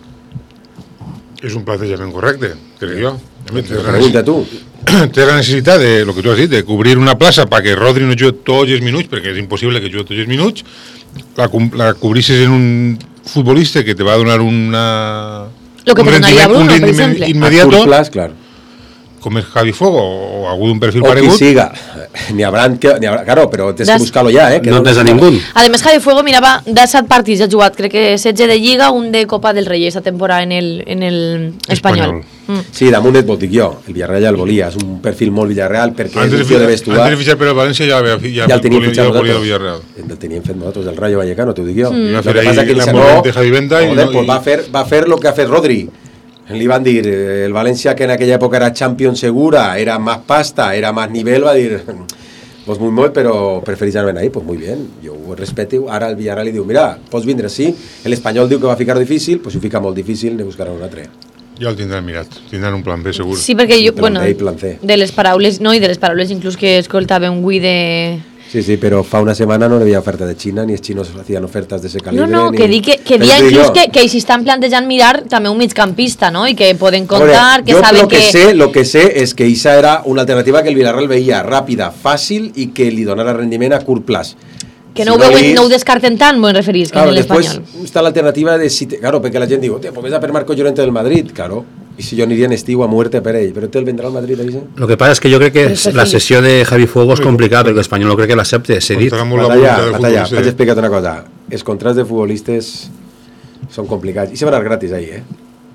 És un plantejament correcte, crec jo. Pregunta tu. Té la necessitat de, lo que tu has dit, de cobrir una plaça perquè Rodri no jugui tots els minuts, perquè és impossible que jugui tots els minuts, la, la cobrisses en un futbolista que te va donar una... Lo que un te donaria Bruno, un per exemple. Inmediato, a curt plaç, clar. Com és Javi Fuego o algú d'un perfil o paregut. O qui siga. N'hi habrà, que, n'hi habrà, claro, però tens que buscar-lo ja, eh? Que no tens a ningú. Además, Javi Fuego, mirava, de set partits ha jugat, crec que setze de Lliga, un de Copa del Rei esta temporada en el, en el Espanyol. Mm. Sí, damunt et vol dir jo, el Villarreal ja el volia, és un perfil molt Villarreal perquè antes és un tio de vestuar. Antes de fitxar per el València ja, ja, ja, ja el teníem fitxat volia el Villarreal. El teníem fet nosaltres, el Rayo Vallecano, t'ho dic jo. Mm. Lo que passa que el no, de Javi Venta joder, no, pues va, fer, va fer lo que ha fet Rodri. Li van dir, el València que en aquella època era Champions segura, era más pasta, era más nivel, va dir, pues muy molt, però preferís anar ahí, pues muy bien, jo ho respeto. Ara el Villarreal li diu, mira, pots vindre, sí, l'Espanyol diu que va ficar difícil, pues si fica molt difícil, ne buscarà un altre. Ja el tindran mirat, tindran un plan B segur. Sí, perquè jo, bueno, B, de les paraules, no, i de les paraules inclús que escoltàvem avui de... Sí, sí, però fa una setmana no hi havia oferta de Xina, ni els xinos hacían ofertes de ese calibre. No, no, ni... que di que, que dia inclús que, que si estan plantejant mirar també un migcampista, no? I que poden contar, Veure, que jo saben lo que... que... Sé, lo que sé és que esa era una alternativa que el Villarreal veia ràpida, fàcil i que li donara rendiment a curt plaç. Que no, si no, ho, veuen, no ho descarten tant, m'ho referís, que claro, en l'Espanyol. Després està l'alternativa de... Si te... Claro, perquè la gent diu, pues ves a per Marco Llorente del Madrid, claro. I si jo aniria en estiu a muerte per ell, però té el vendrà al Madrid, avisa? Lo que pasa es que yo creo que la sesión de Javi Fuego es complicada, porque el español no creo que l'acepte, cedit. Batalla, batalla, vaig explicar una cosa. Els contrats de futbolistes són complicats. I se van anar gratis ahí, eh?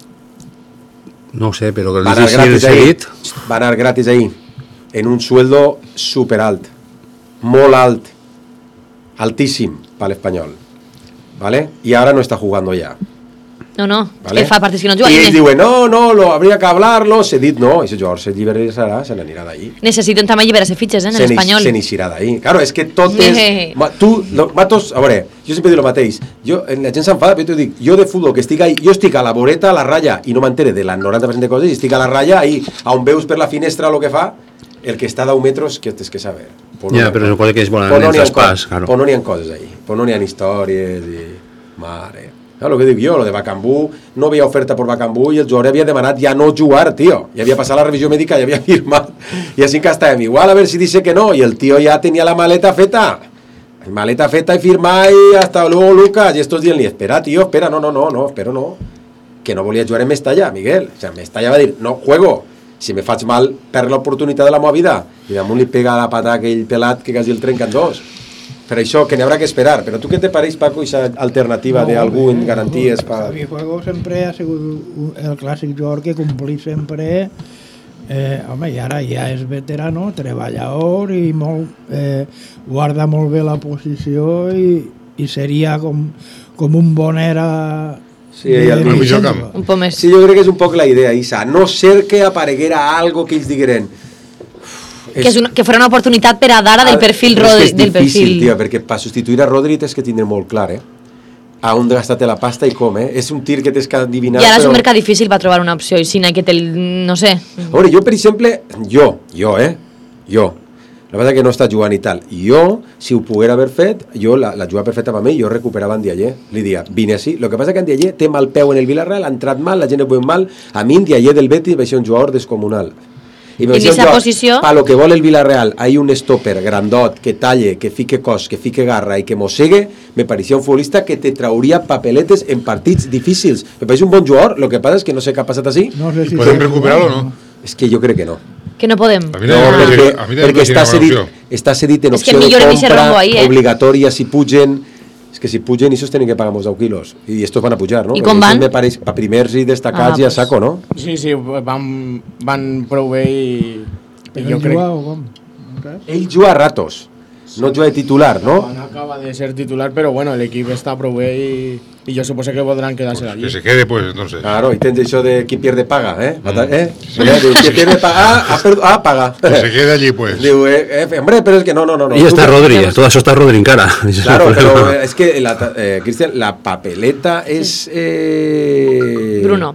No sé, pero que el van anar gratis ahí, cedit... van anar gratis ahí, en un sueldo super alt, molt alt, altíssim para l'Espanyol, ¿vale? Y ahora no está jugando ya. No, no, Vale? que fa partits que no juga. I ells diuen, no, no, lo habría que hablarlo, s'ha dit no, i si George se lliberarà, se n'anirà d'ahí. Necessiten també alliberar-se fitxes, eh, en Se n'hi- l'espanyol. Se n'eixirà d'ahí. Claro, és que tot és... Eh. Ma, tu, lo, Matos, a veure, jo sempre dic el mateix. Jo, la gent s'enfada, però jo t'ho dic, jo de futbol que estic ahí, jo estic a la voreta, a la ratlla, i no m'entere de la noranta per cent de coses, i estic a la ratlla ahí, on veus per la finestra el que fa, el que està a deu metres, que tens que saber. Pues Ja, no, però suposo que és bona pues en no el n'hi ha traspàs, co- claro. pues no n'hi ha coses ahí, pues no n'hi ha històries i... Mare... Claro, lo que dic jo, lo de Bacambú, no havia oferta per Bacambú i el jugador havia demanat ja no jugar, tio. Ja havia passat la revisió mèdica, ja havia firmat. I així que estàvem igual, a ver si dice que no. I el tio ja tenia la maleta feta. Maleta feta y firmada y hasta luego, Lucas. Y estos días ni espera, tío, espera, no, no, no, no, espero no. Que no volia jugar en Mestalla, Miguel. O sea, Mestalla va dir, no juego. Si me faig mal, perd l'oportunitat de la meva vida. I damunt li pega la pata a aquell pelat que quasi el trenca en dos. Per això, que n'hi haurà que esperar. Però tu què te pareix, Paco, aquesta alternativa No, d'algú en eh, garanties? Pa... Javi Juego sempre ha sigut un- el clàssic jugador que complís sempre. Eh, home, i ara ja és veterano, treballador i molt, eh, guarda molt bé la posició i, i seria com, com un bon era Sí, el millor camp. Un poc més. Sí, jo crec que és un poc la idea, Isa. No ser que apareguera algo que ells digueren. Que, és una, que farà una oportunitat per a Dara del perfil Però és que Rodri, és del difícil, perfil. tio, perquè per substituir a Rodri tens que tindre molt clar, eh? A on gastar-te la pasta i com, eh? És un tir que tens que adivinar, I ara és però... un mercat difícil per trobar una opció, i si no hay que te... no sé. A veure, jo, per exemple, jo, jo, eh? Jo. La veritat que no està jugant i tal. Jo, si ho poguera haver fet, jo la, la jugava perfecta per mi, jo recuperava en Dialler. Li dia, vine així. Lo que passa que en Dialler té mal peu en el Villarreal, ha entrat mal, la gent el veu mal. A mi en Dialler del Betis va ser un jugador descomunal. I en aquesta posició... Pa lo que vol el Villarreal, hay un stopper grandot que talle, que fique cos, que fique garra i que mossegue, me parecía un futbolista que te trauria papeletes en partits difícils. Me pareix un bon jugador, lo que passa és que no sé què ha passat així. No sé si ¿Podem recuperar-lo o no? És que jo crec que no. Que no podem. A mi No, també perquè, a mi també perquè em està sembla una cedit, opció. està cedit en És que opció de millor Eliseo compra, Rombo ahí, eh? obligatòria si pugen. És que si pugen, esos tenen que pagar molts deu quilos. I estos van a pujar, no? I com Perquè van? això Me pareix, a primers i destacats Ah, ja pues. saco, no? Sí, sí, van, van prou bé i, i jo crec... Jugar o com? Ell juga a ratos, no juga de titular, no? No acaba de ser titular, però bueno, l'equip està prou bé i, i jo suposo que podran quedar-se allí. Que se quede, pues, entonces. Claro, y tens això de qui pierde paga, eh? Mm. ¿Eh? Qui pierde paga, ah, ah, perdo, ah, paga. Que se quede allí, pues. Diu, eh, eh, hombre, pero es que no, no, no. no. I està Tú- Rodri, todo això està Rodri encara. Claro, pero es que, la, eh, Cristian, la papeleta es... Eh... Bruno.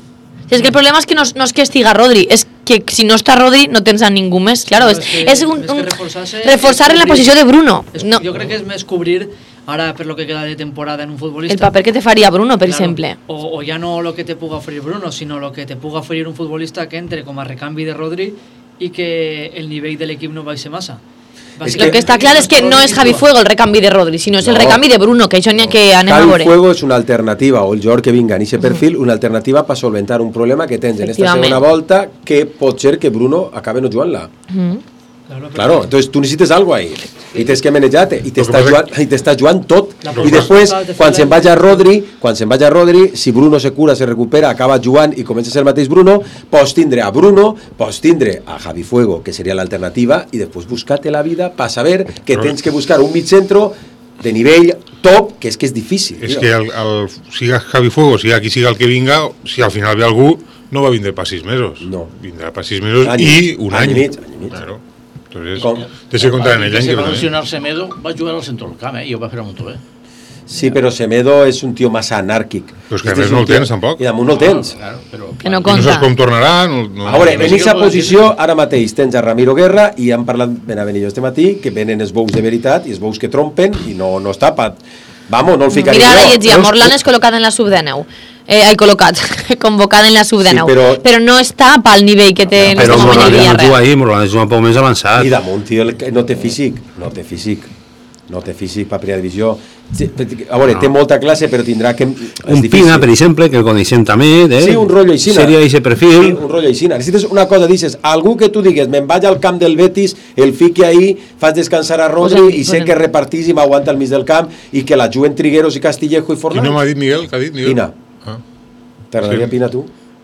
Si és que el problema és que no, no és que estiga Rodri, és que si no està Rodri no tens a ningú més. Claro, és, és un, un reforçar-se reforçar és en la cobrir. posició de Bruno. És, No, Jo crec que és més cobrir ara per lo que queda de temporada en un futbolista. el paper que te faria Bruno, per Claro, exemple. O, o ja no lo que te puga oferir Bruno, sinó lo que te puga oferir un futbolista que entre com a recanvi de Rodri i que el nivell de l'equip no baixe massa. Es que, lo que està clar és que no és Javi Fuego el recanvi de Rodri, sinó és el No. recanvi de Bruno, que això n'hi ha que anem a Javi veure. Fuego és una alternativa, o el jugador que vinga en aquest perfil, una alternativa per solventar un problema que tens en esta Efectivament. segona volta, que pot ser que Bruno acabe no jugant-la. Mm. Claro, entonces tú necesites algo ahí y tienes que manejarte y te Lo que está pasa jugando y te está jugando tot La y después proposta de quan fer se'n la- vaya Rodri, quan se'n vaya Rodri, si Bruno se cura, se recupera, acaba jugant i comença a ser el mateix Bruno, pots tindre a Bruno, pots tindre a Javi Fuego, que seria l'alternativa, i després buscar-te la vida per saber que Però- tens que buscar un mitjentro de nivell top, que és que és difícil. És tio. que el, el, siga Javi Fuego, siga qui siga el que vinga, si al final ve algú, no va a vindre per sis mesos. No. Vindrà per sis mesos Any, i un any any. i mig, any i mig. Claro. Entonces, Com? tens que comptar en el que any se que va ve. lesionar Semedo, va jugar al centre del camp, eh? I ho va fer molt bé. Sí, però Semedo és un tio massa anàrquic. Però és que a Este més és no un el tio- tens, tampoc. I damunt no el tens. Claro, però... Que no I no saps compta. com tornarà. No, no, A veure, no, en aquesta posició, ara mateix tens a Ramiro Guerra i han parlat ben a venir jo este matí que venen els bous de veritat i els bous que trompen i no, no està pat. Vamos, no el ficaré Mira, ara jo. llegia, No, Morlan és col·locat en la sub dinou. Eh, ai, col·locat, convocat en la sub dinou. Sí, però- però... no està pel nivell que té en Però aquest moment el Morlan no juga Villarreal. ahí, Morlan és un poc més avançat. I damunt, tio, el que no té físic. No té físic. No té físic per primera divisió. Sí, a veure, No. té molta classe, però tindrà que... és Un difícil. Pina, per exemple, que el coneixem també, eh? Sí, un rotllo aixina. Seria aquest perfil. Sí, un rotllo aixina. Necessites una cosa, dices, algú que tu digues, me'n vaig al camp del Betis, el fiqui ahí, fas descansar a Rodri Posem- i sé posem. que repartís i m'aguanta al mig del camp i que la juguen Trigueros i Castillejo i Qui Forlán. no m'ha dit Miguel? Què ha dit Miguel? Pina. Ah. T'agradaria Sí. Pina, tu?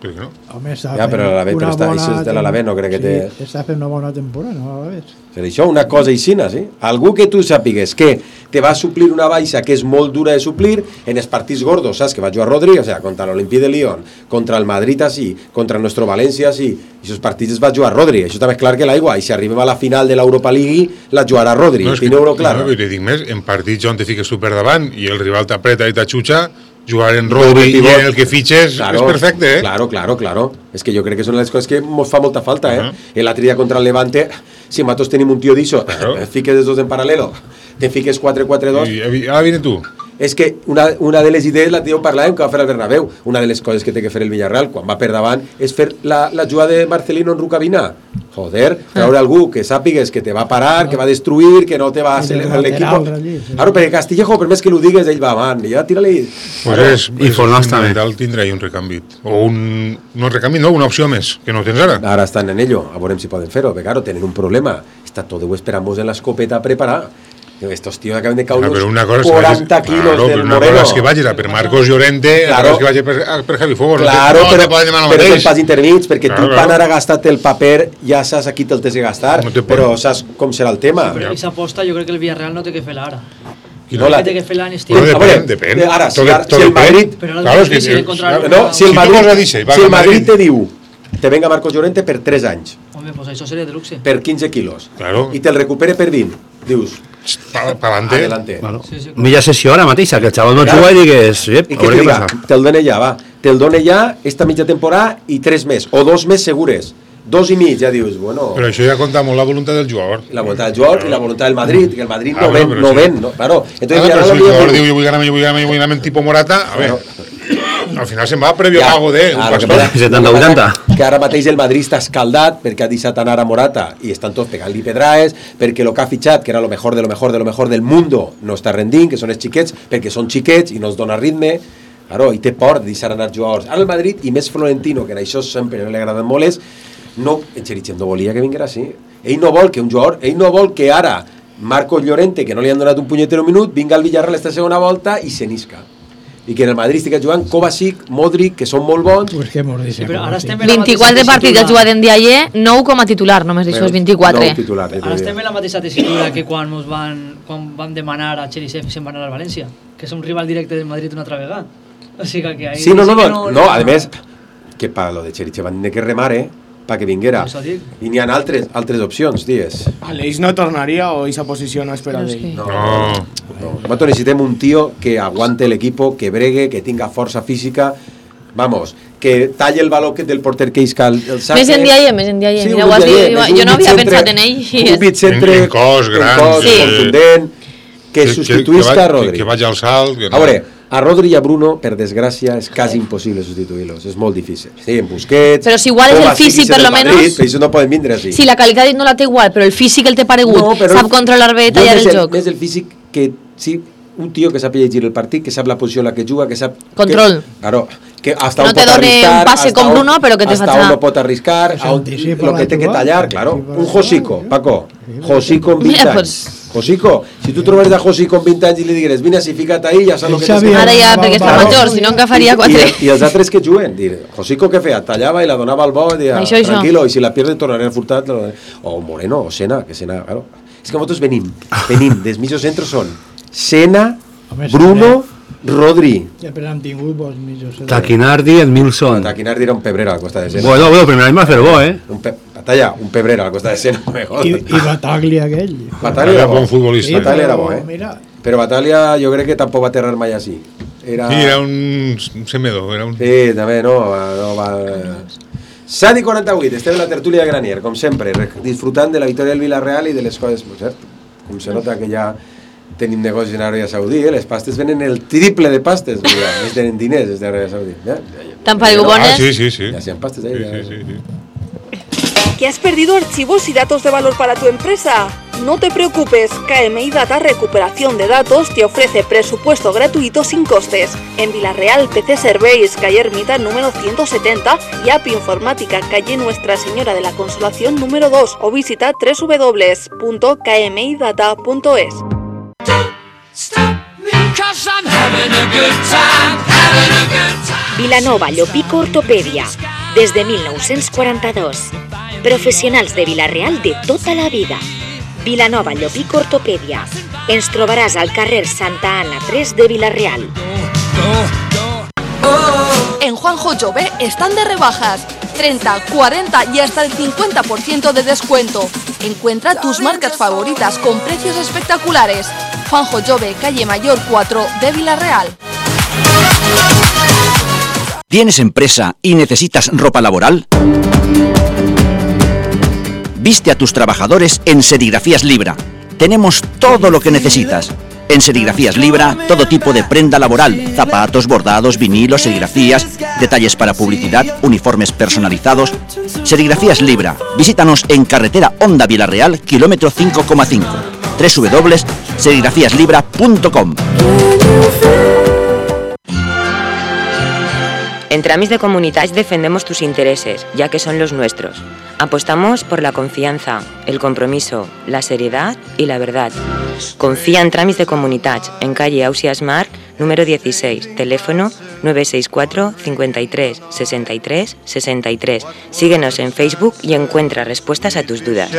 Crec que no. Home, està Ja, però l'Alavés, però està, això és de l'Alavés, no crec que té... Sí, està fent una bona temporada, no, l'Alavés. Per això, una cosa aixina, sí? Algú que tu sàpigues que te va suplir una baixa que és molt dura de suplir en els partits gordos, saps? Que va jugar Rodri, o sea, contra l'Olimpí de Lyon, contra el Madrid així, contra el nostre València així, i aquests partits es va jugar Rodri. Això també és clar que l'aigua, i si arribem a la final de l'Europa League, la jugarà Rodri, No, és que, tineu-ho clar. no, que te dic més, en partits on te fiques tu per davant i el rival t'apreta i t'axutxa, jugar en Rodri i en el que fitxes claro, és perfecte, eh? Claro, claro, claro. És que jo crec que són les coses que ens fa molta falta, eh? Uh -huh. L'altre dia contra el Levante, si nosaltres tenim un tio d'això, claro. fiques els dos en paral·lelo, te fiques quatre quatre dos... I ara viene tu. És que una, una de les idees, la tio parlàvem que va fer el Bernabéu, una de les coses que té que fer el Villarreal quan va per davant és fer la, la jugada de Marcelino en Rukavina. Joder, traure algú que sàpigues que te va parar, que va destruir, que no te va a hacer l'equip. Claro, perquè Castillejo, per més que l'ho digues, ell va avant, i ja tira-li... Pues és, I és fundamental tindre ahí un recanvi. O un... No un recanvi, no, una opció més, que no tens ara. Ara estan en ello, a veurem si poden fer-ho, perquè claro, tenen un problema. Está todo esperamos en la escopeta preparada. Estos tíos acaban de caure quaranta quilos claro, del una Moreno. Una cosa és que vagi per Marcos Llorente, claro. una cosa és que vagi per, per Javi Fuego. Claro, no, però, no però és el pas intermig, perquè claro, tu claro. quan ara gastat el paper ja saps a qui te'l tens de gastar, no però saps com serà el tema. Però aquesta aposta jo crec que el Villarreal no té que fer-la ara. I no la té que fer l'any estiu. Bueno, depèn, depèn. Ara, si, ara, si el Madrid... Claro, és que si, no, si el Madrid, si el Madrid te diu te venga Marcos Llorente per tres anys. Home, pues això seria de luxe. Per quinze quilos. Claro. I te'l recupere per vint. Dius... Pa, pa adelante. Adelante. Bueno, sí, sí, millor sessió ara mateixa, que el xaval no claro. juga i digues... Ep, I què te diga? Te'l done ja, va. Te'l done ja esta mitja temporada i tres més, o dos més segures. Dos i mig, ja dius, bueno... Però això ja compta molt la voluntat del jugador. La voluntat del jugador i la voluntat del Madrid, que el Madrid ah, no ven, bueno, no sí. ven, no, claro. Entonces, ah, però si el jugador diu, jo vull anar-me, jo vull anar-me, jo vull anar-me tipo Morata, a veure... Al final se'n va previo ja, pago de... Ah, setanta vuitanta. Que ara mateix el Madrid està escaldat perquè ha deixat anar a Morata i estan tots pegant-li pedraes perquè el que ha fitxat, que era lo mejor de lo mejor de lo mejor del mundo, no està rendint, que són els xiquets, perquè són xiquets i no es dona ritme. Claro, i té por de deixar anar jugadors. Ara el Madrid, i més Florentino, que en això sempre no li agraden molt, és... No, en Cherichev no volia que vinguera així. Ell no vol que un jugador... Ell no vol que ara Marcos Llorente, que no li han donat un punyetero minut, vinga al Villarreal esta segona volta i se nisca. I que en el Madrid estigui jugant Kovacic, Modric, que són molt bons. Pues que mos sí, però ara estem vint-i-quatre partits ha jugat en Diaye, nou com a titular, només d'això és vint-i-quatre. Titular, ara estem en la mateixa tessitura que quan ens van, quan van demanar a Cherichev i se'n van anar al València, que és un rival directe del Madrid una altra vegada. O sigui que ahí sí, no, no, no, no, no, a més, que para lo de Cherichev van de que remar, eh? Para que vinguera. I n'hi ha altres, altres opcions, dies. Aleix no tornaria o esa posició no espera d'ell? No, no. no. Nosaltres necessitem un tio que aguante el equipo, que bregue, que tinga força física, vamos, que talle el valor del porter que isca el, el saque. Més en Diaye, més en Diaye. Sí, Mira, ho has dit, jo no havia pensat en ell. Un bit centre, en cos gran, cos sí. contundent, que, que substituïsca que, a Rodri. Que, que vagi al salt. Que no. A veure, a Rodri i a Bruno, per desgràcia, és quasi impossible substituir-los. És molt difícil. Sí, en Busquets... Però si igual és el físic, per lo menos... Per això no poden vindre així. Si la qualitat no la té igual, però el físic el té paregut, no, sap controlar bé i tallar el joc. És el físic que... Sí, un tio que sap llegir el partit, que sap la posició en la que juga, que sap... Control. Que, claro, que hasta no on te pot done arriscar... un pase con Bruno, però que te hasta faig... on no pot arriscar, a on, lo que té que tallar, claro. Un Josico, Paco. Josico amb vint anys. Josico, si tu trobares a Josico amb vint anys i li digueres, vine, si fica't ahí, ja saps el que t'has... Ara ja, perquè està major, si no encafaria quatre. I els altres que juguen, dir, Josico què feia? Tallava i la donava al bo, i deia, tranquilo, i si la pierde tornaré a furtar. O Moreno, o Sena, que Sena, claro. És que nosaltres venim, venim, dels mitjos centros són Sena, Bruno, Rodri. Ja però han tingut bons mitjos. Taquinardi, Edmilson. Taquinardi era un pebrera a la costa de Sena. Bueno, bueno, primer any va fer bo, eh? Un pe... Batalla, un pebrera a la costa de Sena. I, i Bataglia aquell. Bataglia era bon futbolista. Sí, Bataglia era bo, eh? Mira. Però Bataglia jo crec que tampoc va aterrar mai així. Era... Sí, era un, un semedo. Era un... Sí, també, no, no va... set i quaranta-vuit, estem en la tertúlia de Granier, com sempre, disfrutant de la victòria del Villarreal i de les coses, cert? Com se nota que ja tenim negocis en Aràbia Saudí, eh? Les pastes venen el triple de pastes, mira, més tenen diners des d'Aràbia Saudí. Ja, ja, ja. Tan parigobones. Ah, sí, sí, sí. Ya sean pastes ahí. Sí, ya. sí, sí, sí. ¿Que has perdido archivos y datos de valor para tu empresa? No te preocupes, K M I Data Recuperación de Datos te ofrece presupuesto gratuito sin costes. En Villarreal, P C Serveis, calle Ermita número ciento setenta y App Informática, calle Nuestra Señora de la Consolación número dos o visita w w w punto k m i data punto es. Vilanova, Llopico Ortopedia. des de mil nou-cents quaranta-dos. Professionals de Vila-real de tota la vida. Vilanova Llopic Ortopèdia. Ens trobaràs al carrer Santa Anna tres de Vila-real. En Juanjo Jove están de rebajas. treinta, cuarenta y hasta el cincuenta por ciento de descuento. Encuentra tus marcas favoritas con precios espectaculares. Juanjo Jove, calle Mayor cuatro de Vila-real. ¿Tienes empresa y necesitas ropa laboral? Viste a tus trabajadores en Serigrafías Libra. Tenemos todo lo que necesitas. En Serigrafías Libra, todo tipo de prenda laboral, zapatos, bordados, vinilos, serigrafías, detalles para publicidad, uniformes personalizados. Serigrafías Libra. Visítanos en carretera Honda Vila-real, kilómetro cinco coma cinco. doble u doble u doble u punto serigrafías libra punto com. En Tramis de Comunitats defendemos tus intereses, ya que son los nuestros. Apostamos por la confianza, el compromiso, la seriedad y la verdad. Confía en Tramis de Comunitats, en calle Ausias Marc, número dieciséis, teléfono nueve seis cuatro, cincuenta y tres, sesenta y tres, sesenta y tres. Síguenos en Facebook y encuentra respuestas a tus dudas.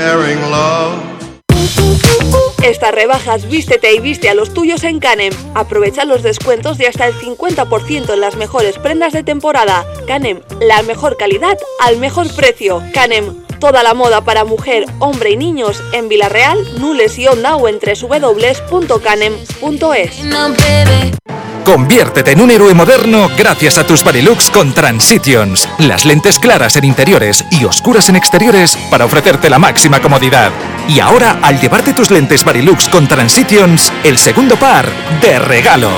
Estas rebajas vístete y viste a los tuyos en Canem. Aprovecha los descuentos de hasta el cincuenta por ciento en las mejores prendas de temporada. Canem, la mejor calidad al mejor precio. Canem, toda la moda para mujer, hombre y niños en Vila-real, Nules y Onda o en doble u doble u doble u punto canem punto es. Conviértete en un héroe moderno gracias a tus Varilux con Transitions. Las lentes claras en interiores y oscuras en exteriores para ofrecerte la máxima comodidad. Y ahora, al llevarte tus lentes Varilux con Transitions, el segundo par de regalo.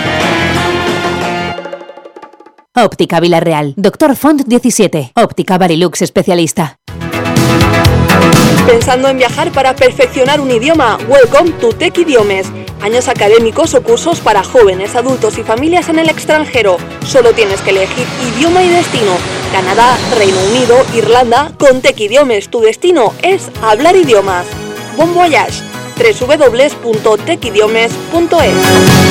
Óptica Vila-real. Doctor Font diecisiete. Óptica Varilux especialista. ¿Pensando en viajar para perfeccionar un idioma? Welcome to Tech Idiomes. Años académicos o cursos para jóvenes, adultos y familias en el extranjero. Solo tienes que elegir idioma y destino. Canadá, Reino Unido, Irlanda. Con Tech Idiomes tu destino es hablar idiomas. Bon voyage. doble u doble u doble u punto tech idiomes punto es.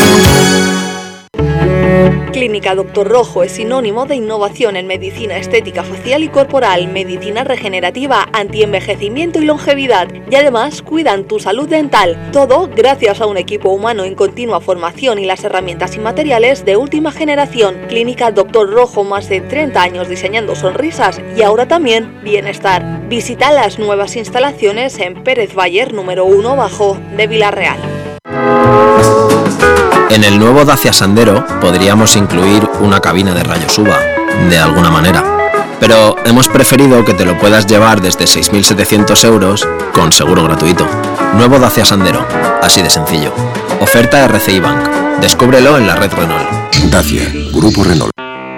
Clínica Doctor Rojo es sinónimo de innovación en medicina estética facial y corporal, medicina regenerativa, antienvejecimiento y longevidad. Y además cuidan tu salud dental. Todo gracias a un equipo humano en continua formación y las herramientas y materiales de última generación. Clínica Doctor Rojo, más de treinta años diseñando sonrisas y ahora también bienestar. Visita las nuevas instalaciones en Pérez Bayer número uno bajo de Vila-real. En el nuevo Dacia Sandero podríamos incluir una cabina de rayos U V A, de alguna manera. Pero hemos preferido que te lo puedas llevar desde seis mil setecientos euros con seguro gratuito. Nuevo Dacia Sandero, así de sencillo. Oferta R C I Bank. Descúbrelo en la red Renault. Dacia, Grupo Renault.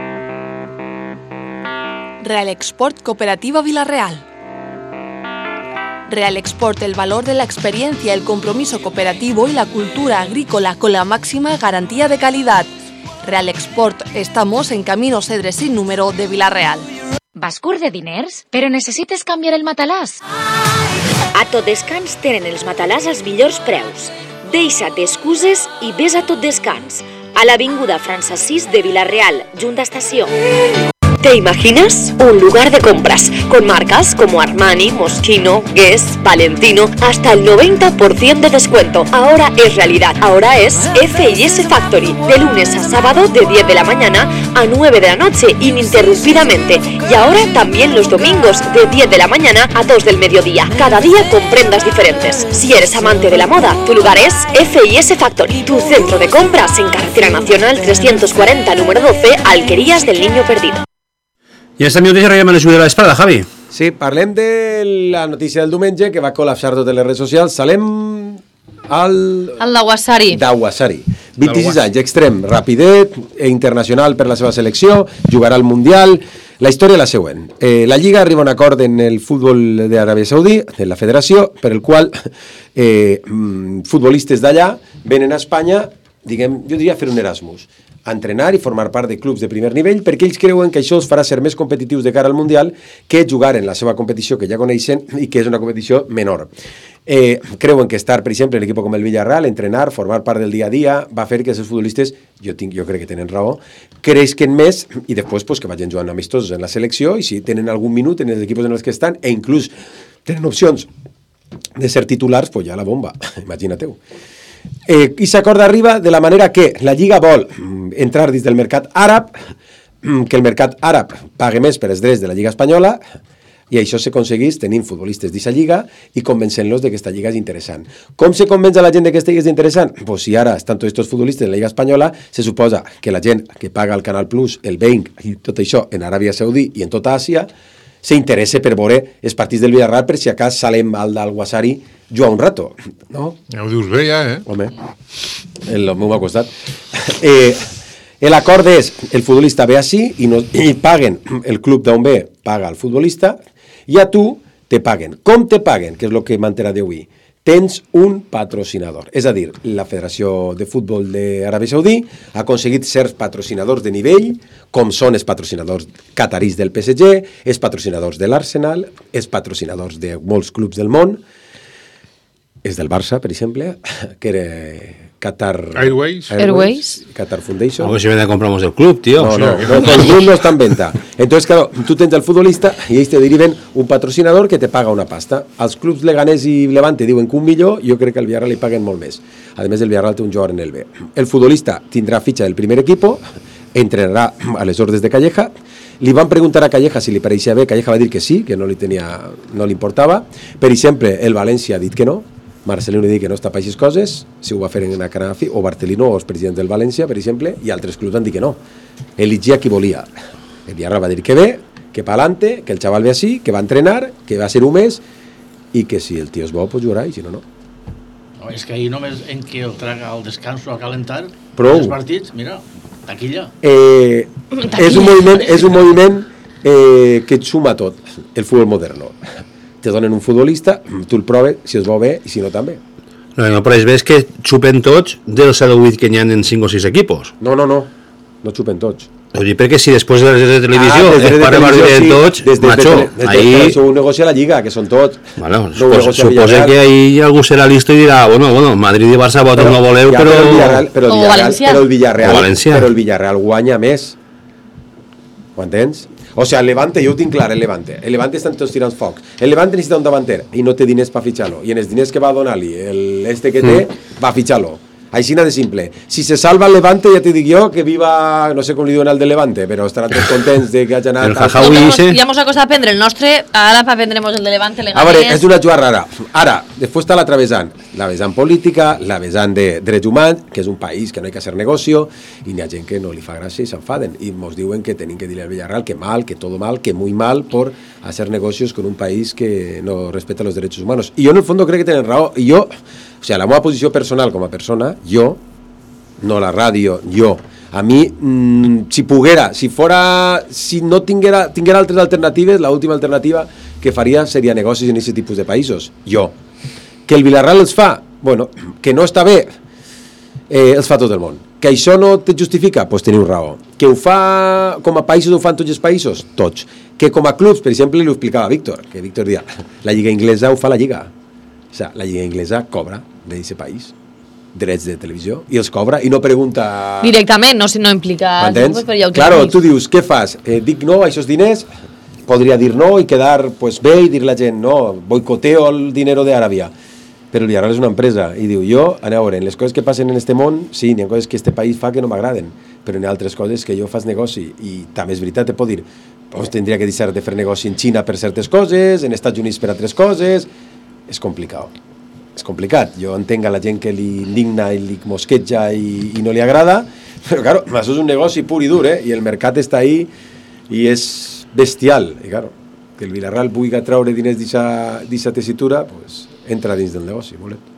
Real Export Cooperativa Vila-real. Real Export, el valor de la experiencia, el compromiso cooperativo y la cultura agrícola con la máxima garantía de calidad. Real Export, estamos en Camino Cedre sin número de Vila-real. Vas curt de diners, però necessites canviar el matalàs? A Tot Descans tenen els matalàs als millors preus. Deixa't d'excuses i ves a Tot Descans, a l'avinguda França sis de Vila-real, junt a estació. ¿Te imaginas? Un lugar de compras con marcas como Armani, Moschino, Guess, Valentino, hasta el noventa por ciento de descuento. Ahora es realidad. Ahora es F y S Factory, de lunes a sábado de diez de la mañana a nueve de la noche, ininterrumpidamente. Y ahora también los domingos de diez de la mañana a dos del mediodía. Cada día con prendas diferentes. Si eres amante de la moda, tu lugar es F y S Factory, tu centro de compras en Carretera Nacional trescientos cuarenta, número doce, Alquerías del Niño Perdido. I en esta minutilla arribem a les vuit de la vesprada, Javi. Sí, parlem de la notícia del diumenge que va col·lapsar totes les redes socials. Salem al... El Dawassari. Dawassari. vint-i-sis anys, extrem, rapidet, internacional per la seva selecció, jugarà al Mundial. La història és la següent. Eh, la Lliga arriba a un acord en el futbol d'Aràbia Saudí, en la federació, per el qual eh, futbolistes d'allà venen a Espanya diguem, jo diria fer un Erasmus, entrenar i formar part de clubs de primer nivell perquè ells creuen que això els farà ser més competitius de cara al Mundial que jugar en la seva competició que ja coneixen i que és una competició menor. Eh, creuen que estar, per exemple, en un equip com el Villarreal, entrenar, formar part del dia a dia, va fer que els futbolistes, jo, tinc, jo crec que tenen raó, creixen més i després pues, que vagin jugant amistosos en la selecció i si tenen algun minut en els equips en els que estan e inclús tenen opcions de ser titulars, pues ja la bomba, imagina-teu. Eh, I s'acord arriba de la manera que la Lliga vol entrar dins del mercat àrab, que el mercat àrab pague més per els drets de la Lliga Espanyola, i això s'aconseguís tenint futbolistes d'aquesta lliga i convencent-los de que aquesta lliga és interessant. Com se convenç a la gent de que aquesta lliga és interessant? Pues si ara estan tots aquests futbolistes en la Lliga Espanyola, se suposa que la gent que paga el Canal Plus, el Bein i tot això en Aràbia Saudí i en tota Àsia, s'interessa per veure els partits del Villarreal per si a cas Salem al d'Al-Guasari jugar un rato, no? Ja ho dius bé, ja, eh? Home, el meu m'ha costat. Eh, L'acord és, el futbolista ve així i, no, i paguen, el club d'on ve paga el futbolista i a tu te paguen. Com te paguen? Que és el que m'entera d'avui. Tens un patrocinador. És a dir, la Federació de Futbol d'Aràbia Saudí ha aconseguit ser patrocinadors de nivell, com són els patrocinadors catarís del P S G, els patrocinadors de l'Arsenal, els patrocinadors de molts clubs del món, és del Barça, per exemple, que era Qatar Airways, Airways. Qatar Foundation. A ver si vende compramos del club, tío. No, no, no, no, el club no está en venta. Entonces, claro, tú tens el futbolista y ells te deriven un patrocinador que te paga una pasta. Als clubs Leganés i Levante diuen que un millor, jo crec que al Villarreal li paguen molt més. A més, el Villarreal té un jugador en el B. El futbolista tindrà fitxa del primer equipo, entrenarà a les ordres de Calleja. Li van preguntar a Calleja si li pareixia bé, Calleja va dir que sí, que no li tenia, no li importava. Per exemple, el València ha dit que no, Marcelino diu que no està per aquestes coses, si ho va fer en la Canafi, o Bartelino, o els presidents del València, per exemple, i altres clubs van dir que no. Eligia qui volia. El Villarreal va dir que bé, que pa'lante, que el xaval ve així, que va entrenar, que va ser un mes, i que si el tio és bo, pues jugarà, i si no, no. No, és que ahir només en què el traga al descanso, al calentar, Prou. els partits, mira, taquilla. Eh, és un moviment, és un moviment eh, que et suma tot, el futbol moderno. Te donen un futbolista, tu el proves, si es veu bé, i si no també. Lo que no pareix bé és que xupen tots dels zero vuit que n'hi ha en cinc o sis equipos. No, no, no, no xupen tots. Ho dic perquè si després de les de televisió ah, es para repartir sí, tots, des de, macho, des de, ahí... Això ho negocia la Lliga, que són tots. Bueno, no supos, suposa que ahí algú serà listo i dirà, bueno, bueno, Madrid i Barça vosaltres no voleu, ja, però... Però el Villarreal, però el Villarreal, però el Villarreal, València. Però el Villarreal guanya més. Ho entens? O sigui, el Levante, jo ho tinc clar, el Levante. El Levante estan tots tirant foc. El Levante necessita un davanter i no té diners per fitxar-lo. I en els diners que va donar-li el este que té, mm. va fitxar-lo. Així de simple. Si se salva el Levante, ja te dic jo que viva, no sé com li diuen al del Levante, però estaran tots contents de que hagi anat... El Jajaui no, ese... Ja mos acosta a prendre el nostre, ara pa prendremos el de Levante, Leganés... A veure, és una jugada rara. Ara, després està l'altra vessant. La vessant política, la vessant de drets humans, que és un país que no hi ha que hacer negocio, i n'hi ha gent que no li fa gràcia i s'enfaden. I mos diuen que tenim que dir al Villarreal que mal, que todo mal, que muy mal por hacer negocios con un país que no respeta los derechos humanos. I jo en el fons crec que tenen raó. I jo, o sigui, la meva posició personal com a persona, jo, no la ràdio, jo, a mi, mmm, si poguera, si fora, si no tinguera, tinguera altres alternatives, l'última alternativa que faria seria negocis en aquest tipus de països, jo. Que el Villarreal els fa, bueno, que no està bé, eh, els fa tot el món. Que això no te justifica? Doncs pues teniu raó. Que ho fa, com a països ho fan tots els països? Tots. Que com a clubs, per exemple, li ho explicava Víctor, que Víctor dia, la lliga inglesa ho fa la lliga. O sigui, la lliga inglesa cobra d'aquest país drets de televisió i els cobra i no pregunta... Directament, no, no implica... M'entens? Claro, tu dius, què fas? Eh, dic no a aquests diners, podria dir no i quedar pues, bé i dir la gent no, boicoteo el dinero de Aràbia. Però el Villarreal és una empresa i diu, jo, aneu a veure, en les coses que passen en este món, sí, n'hi ha coses que este país fa que no m'agraden, però n'hi ha altres coses que jo fas negoci i també és veritat, te pot dir, pues, tindria que deixar de fer negoci en Xina per certes coses, en Estats Units per altres coses, és complicat. És complicat, jo entenc a la gent que li indigna i li mosqueja i, i no li agrada, però claro, això és un negoci pur i dur, eh? I el mercat està ahí i és bestial, i claro, que el Villarreal vulgui treure diners d'aquesta tessitura, pues, entra dins del negoci, volet.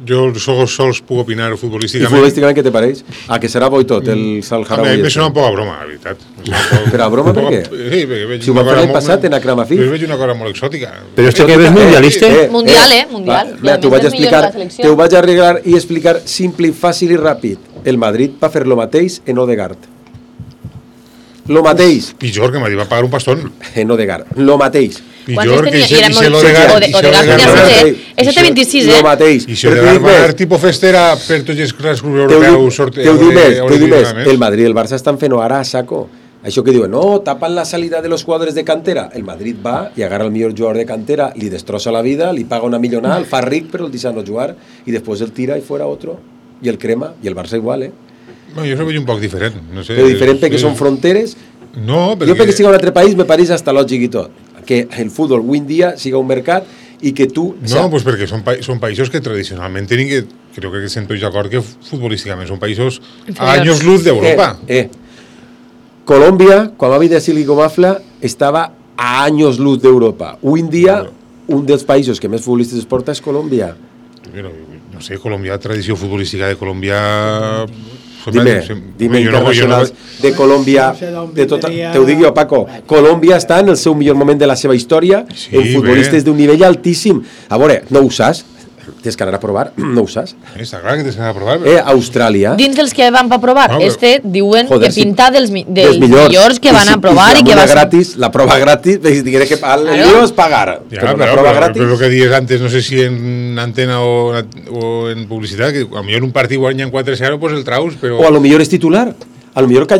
jo sols, sols puc opinar I futbolísticament. futbolísticament què te pareix? Ah, que serà bo i tot, el Sal A mi Harawi. em sona un poc a broma, la veritat. Però a broma per què? Sí, perquè veig Si ho una van fer cosa l'any molt- passat en Akramafif. Jo veig una cosa molt exòtica. Però este equip és mundialista. Mundial, eh? Mundial. Va, mira, t'ho vaig explicar, te ho vaig arreglar i explicar simple, fàcil i ràpid. El Madrid va fer lo mateix en Odegaard. Lo mateix. Pitjor, que Madrid va pagar un pastón. En Odegaard. Lo mateix. Pitjor que tenia? ese Era molt- l'Odegaard. Ode- Odegaard tenia setze, ese té vint-i-sis, eh? Lo mateix. I si Però t'ho Odegaard dic va més. anar tipus festera per tots els clubs T'ho dic- europeus sorte- t'ho dic més, o t'ho dic més. més. El Madrid i el Barça estan fent ara a saco. Això que diuen, no, tapan la salida de los jugadores de cantera. El Madrid va i agarra el millor jugador de cantera, li destrossa la vida, li paga una millonada, el fa ric, però el deixa no jugar, i després el tira i fuera otro, i el crema, i el Barça igual, eh? Bueno, jo ho veig un poc diferent. No sé, Però diferent perquè sí. són fronteres. No, Jo perquè siga un altre país me pareix hasta lògic i tot. Que el futbol avui en dia siga un mercat i que tu... No, pues perquè són, pa són països que tradicionalment tenen que, creo que estem tots d'acord que futbolísticament són països a anys luz d'Europa. Eh, eh. Colòmbia, quan va haver Silicon Mafla, estava a anys luz d'Europa. Avui en dia, un dels països que més futbolistes exporta és Colòmbia. Però, no sé, Colòmbia, tradició futbolística de Colòmbia... Dime, dime internacionals de Colòmbia, de tota, te ho dic jo, Paco, Colòmbia està en el seu millor moment de la seva història, Sí, en futbolistes bé. d'un nivell altíssim. A veure, no ho saps? Tens que anar a provar, no ho saps? Està clar que tens que anar a provar. Eh, Austràlia... Dins dels que van per provar, No, però- este diuen Joder, que sí. pinta dels, mi- dels, dels millors. millors que I van si- a provar i, i, si que amb va una ser... gratis, la prova gratis, tindré que pagar, el Claro. lío és pagar, Ja, però però, la prova però, gratis... però el que dies antes, no sé si en antena o, o en publicitat, que a millor un partit guanyen quatre a zero, pues el traus, però... O a lo millor és titular, a lo millor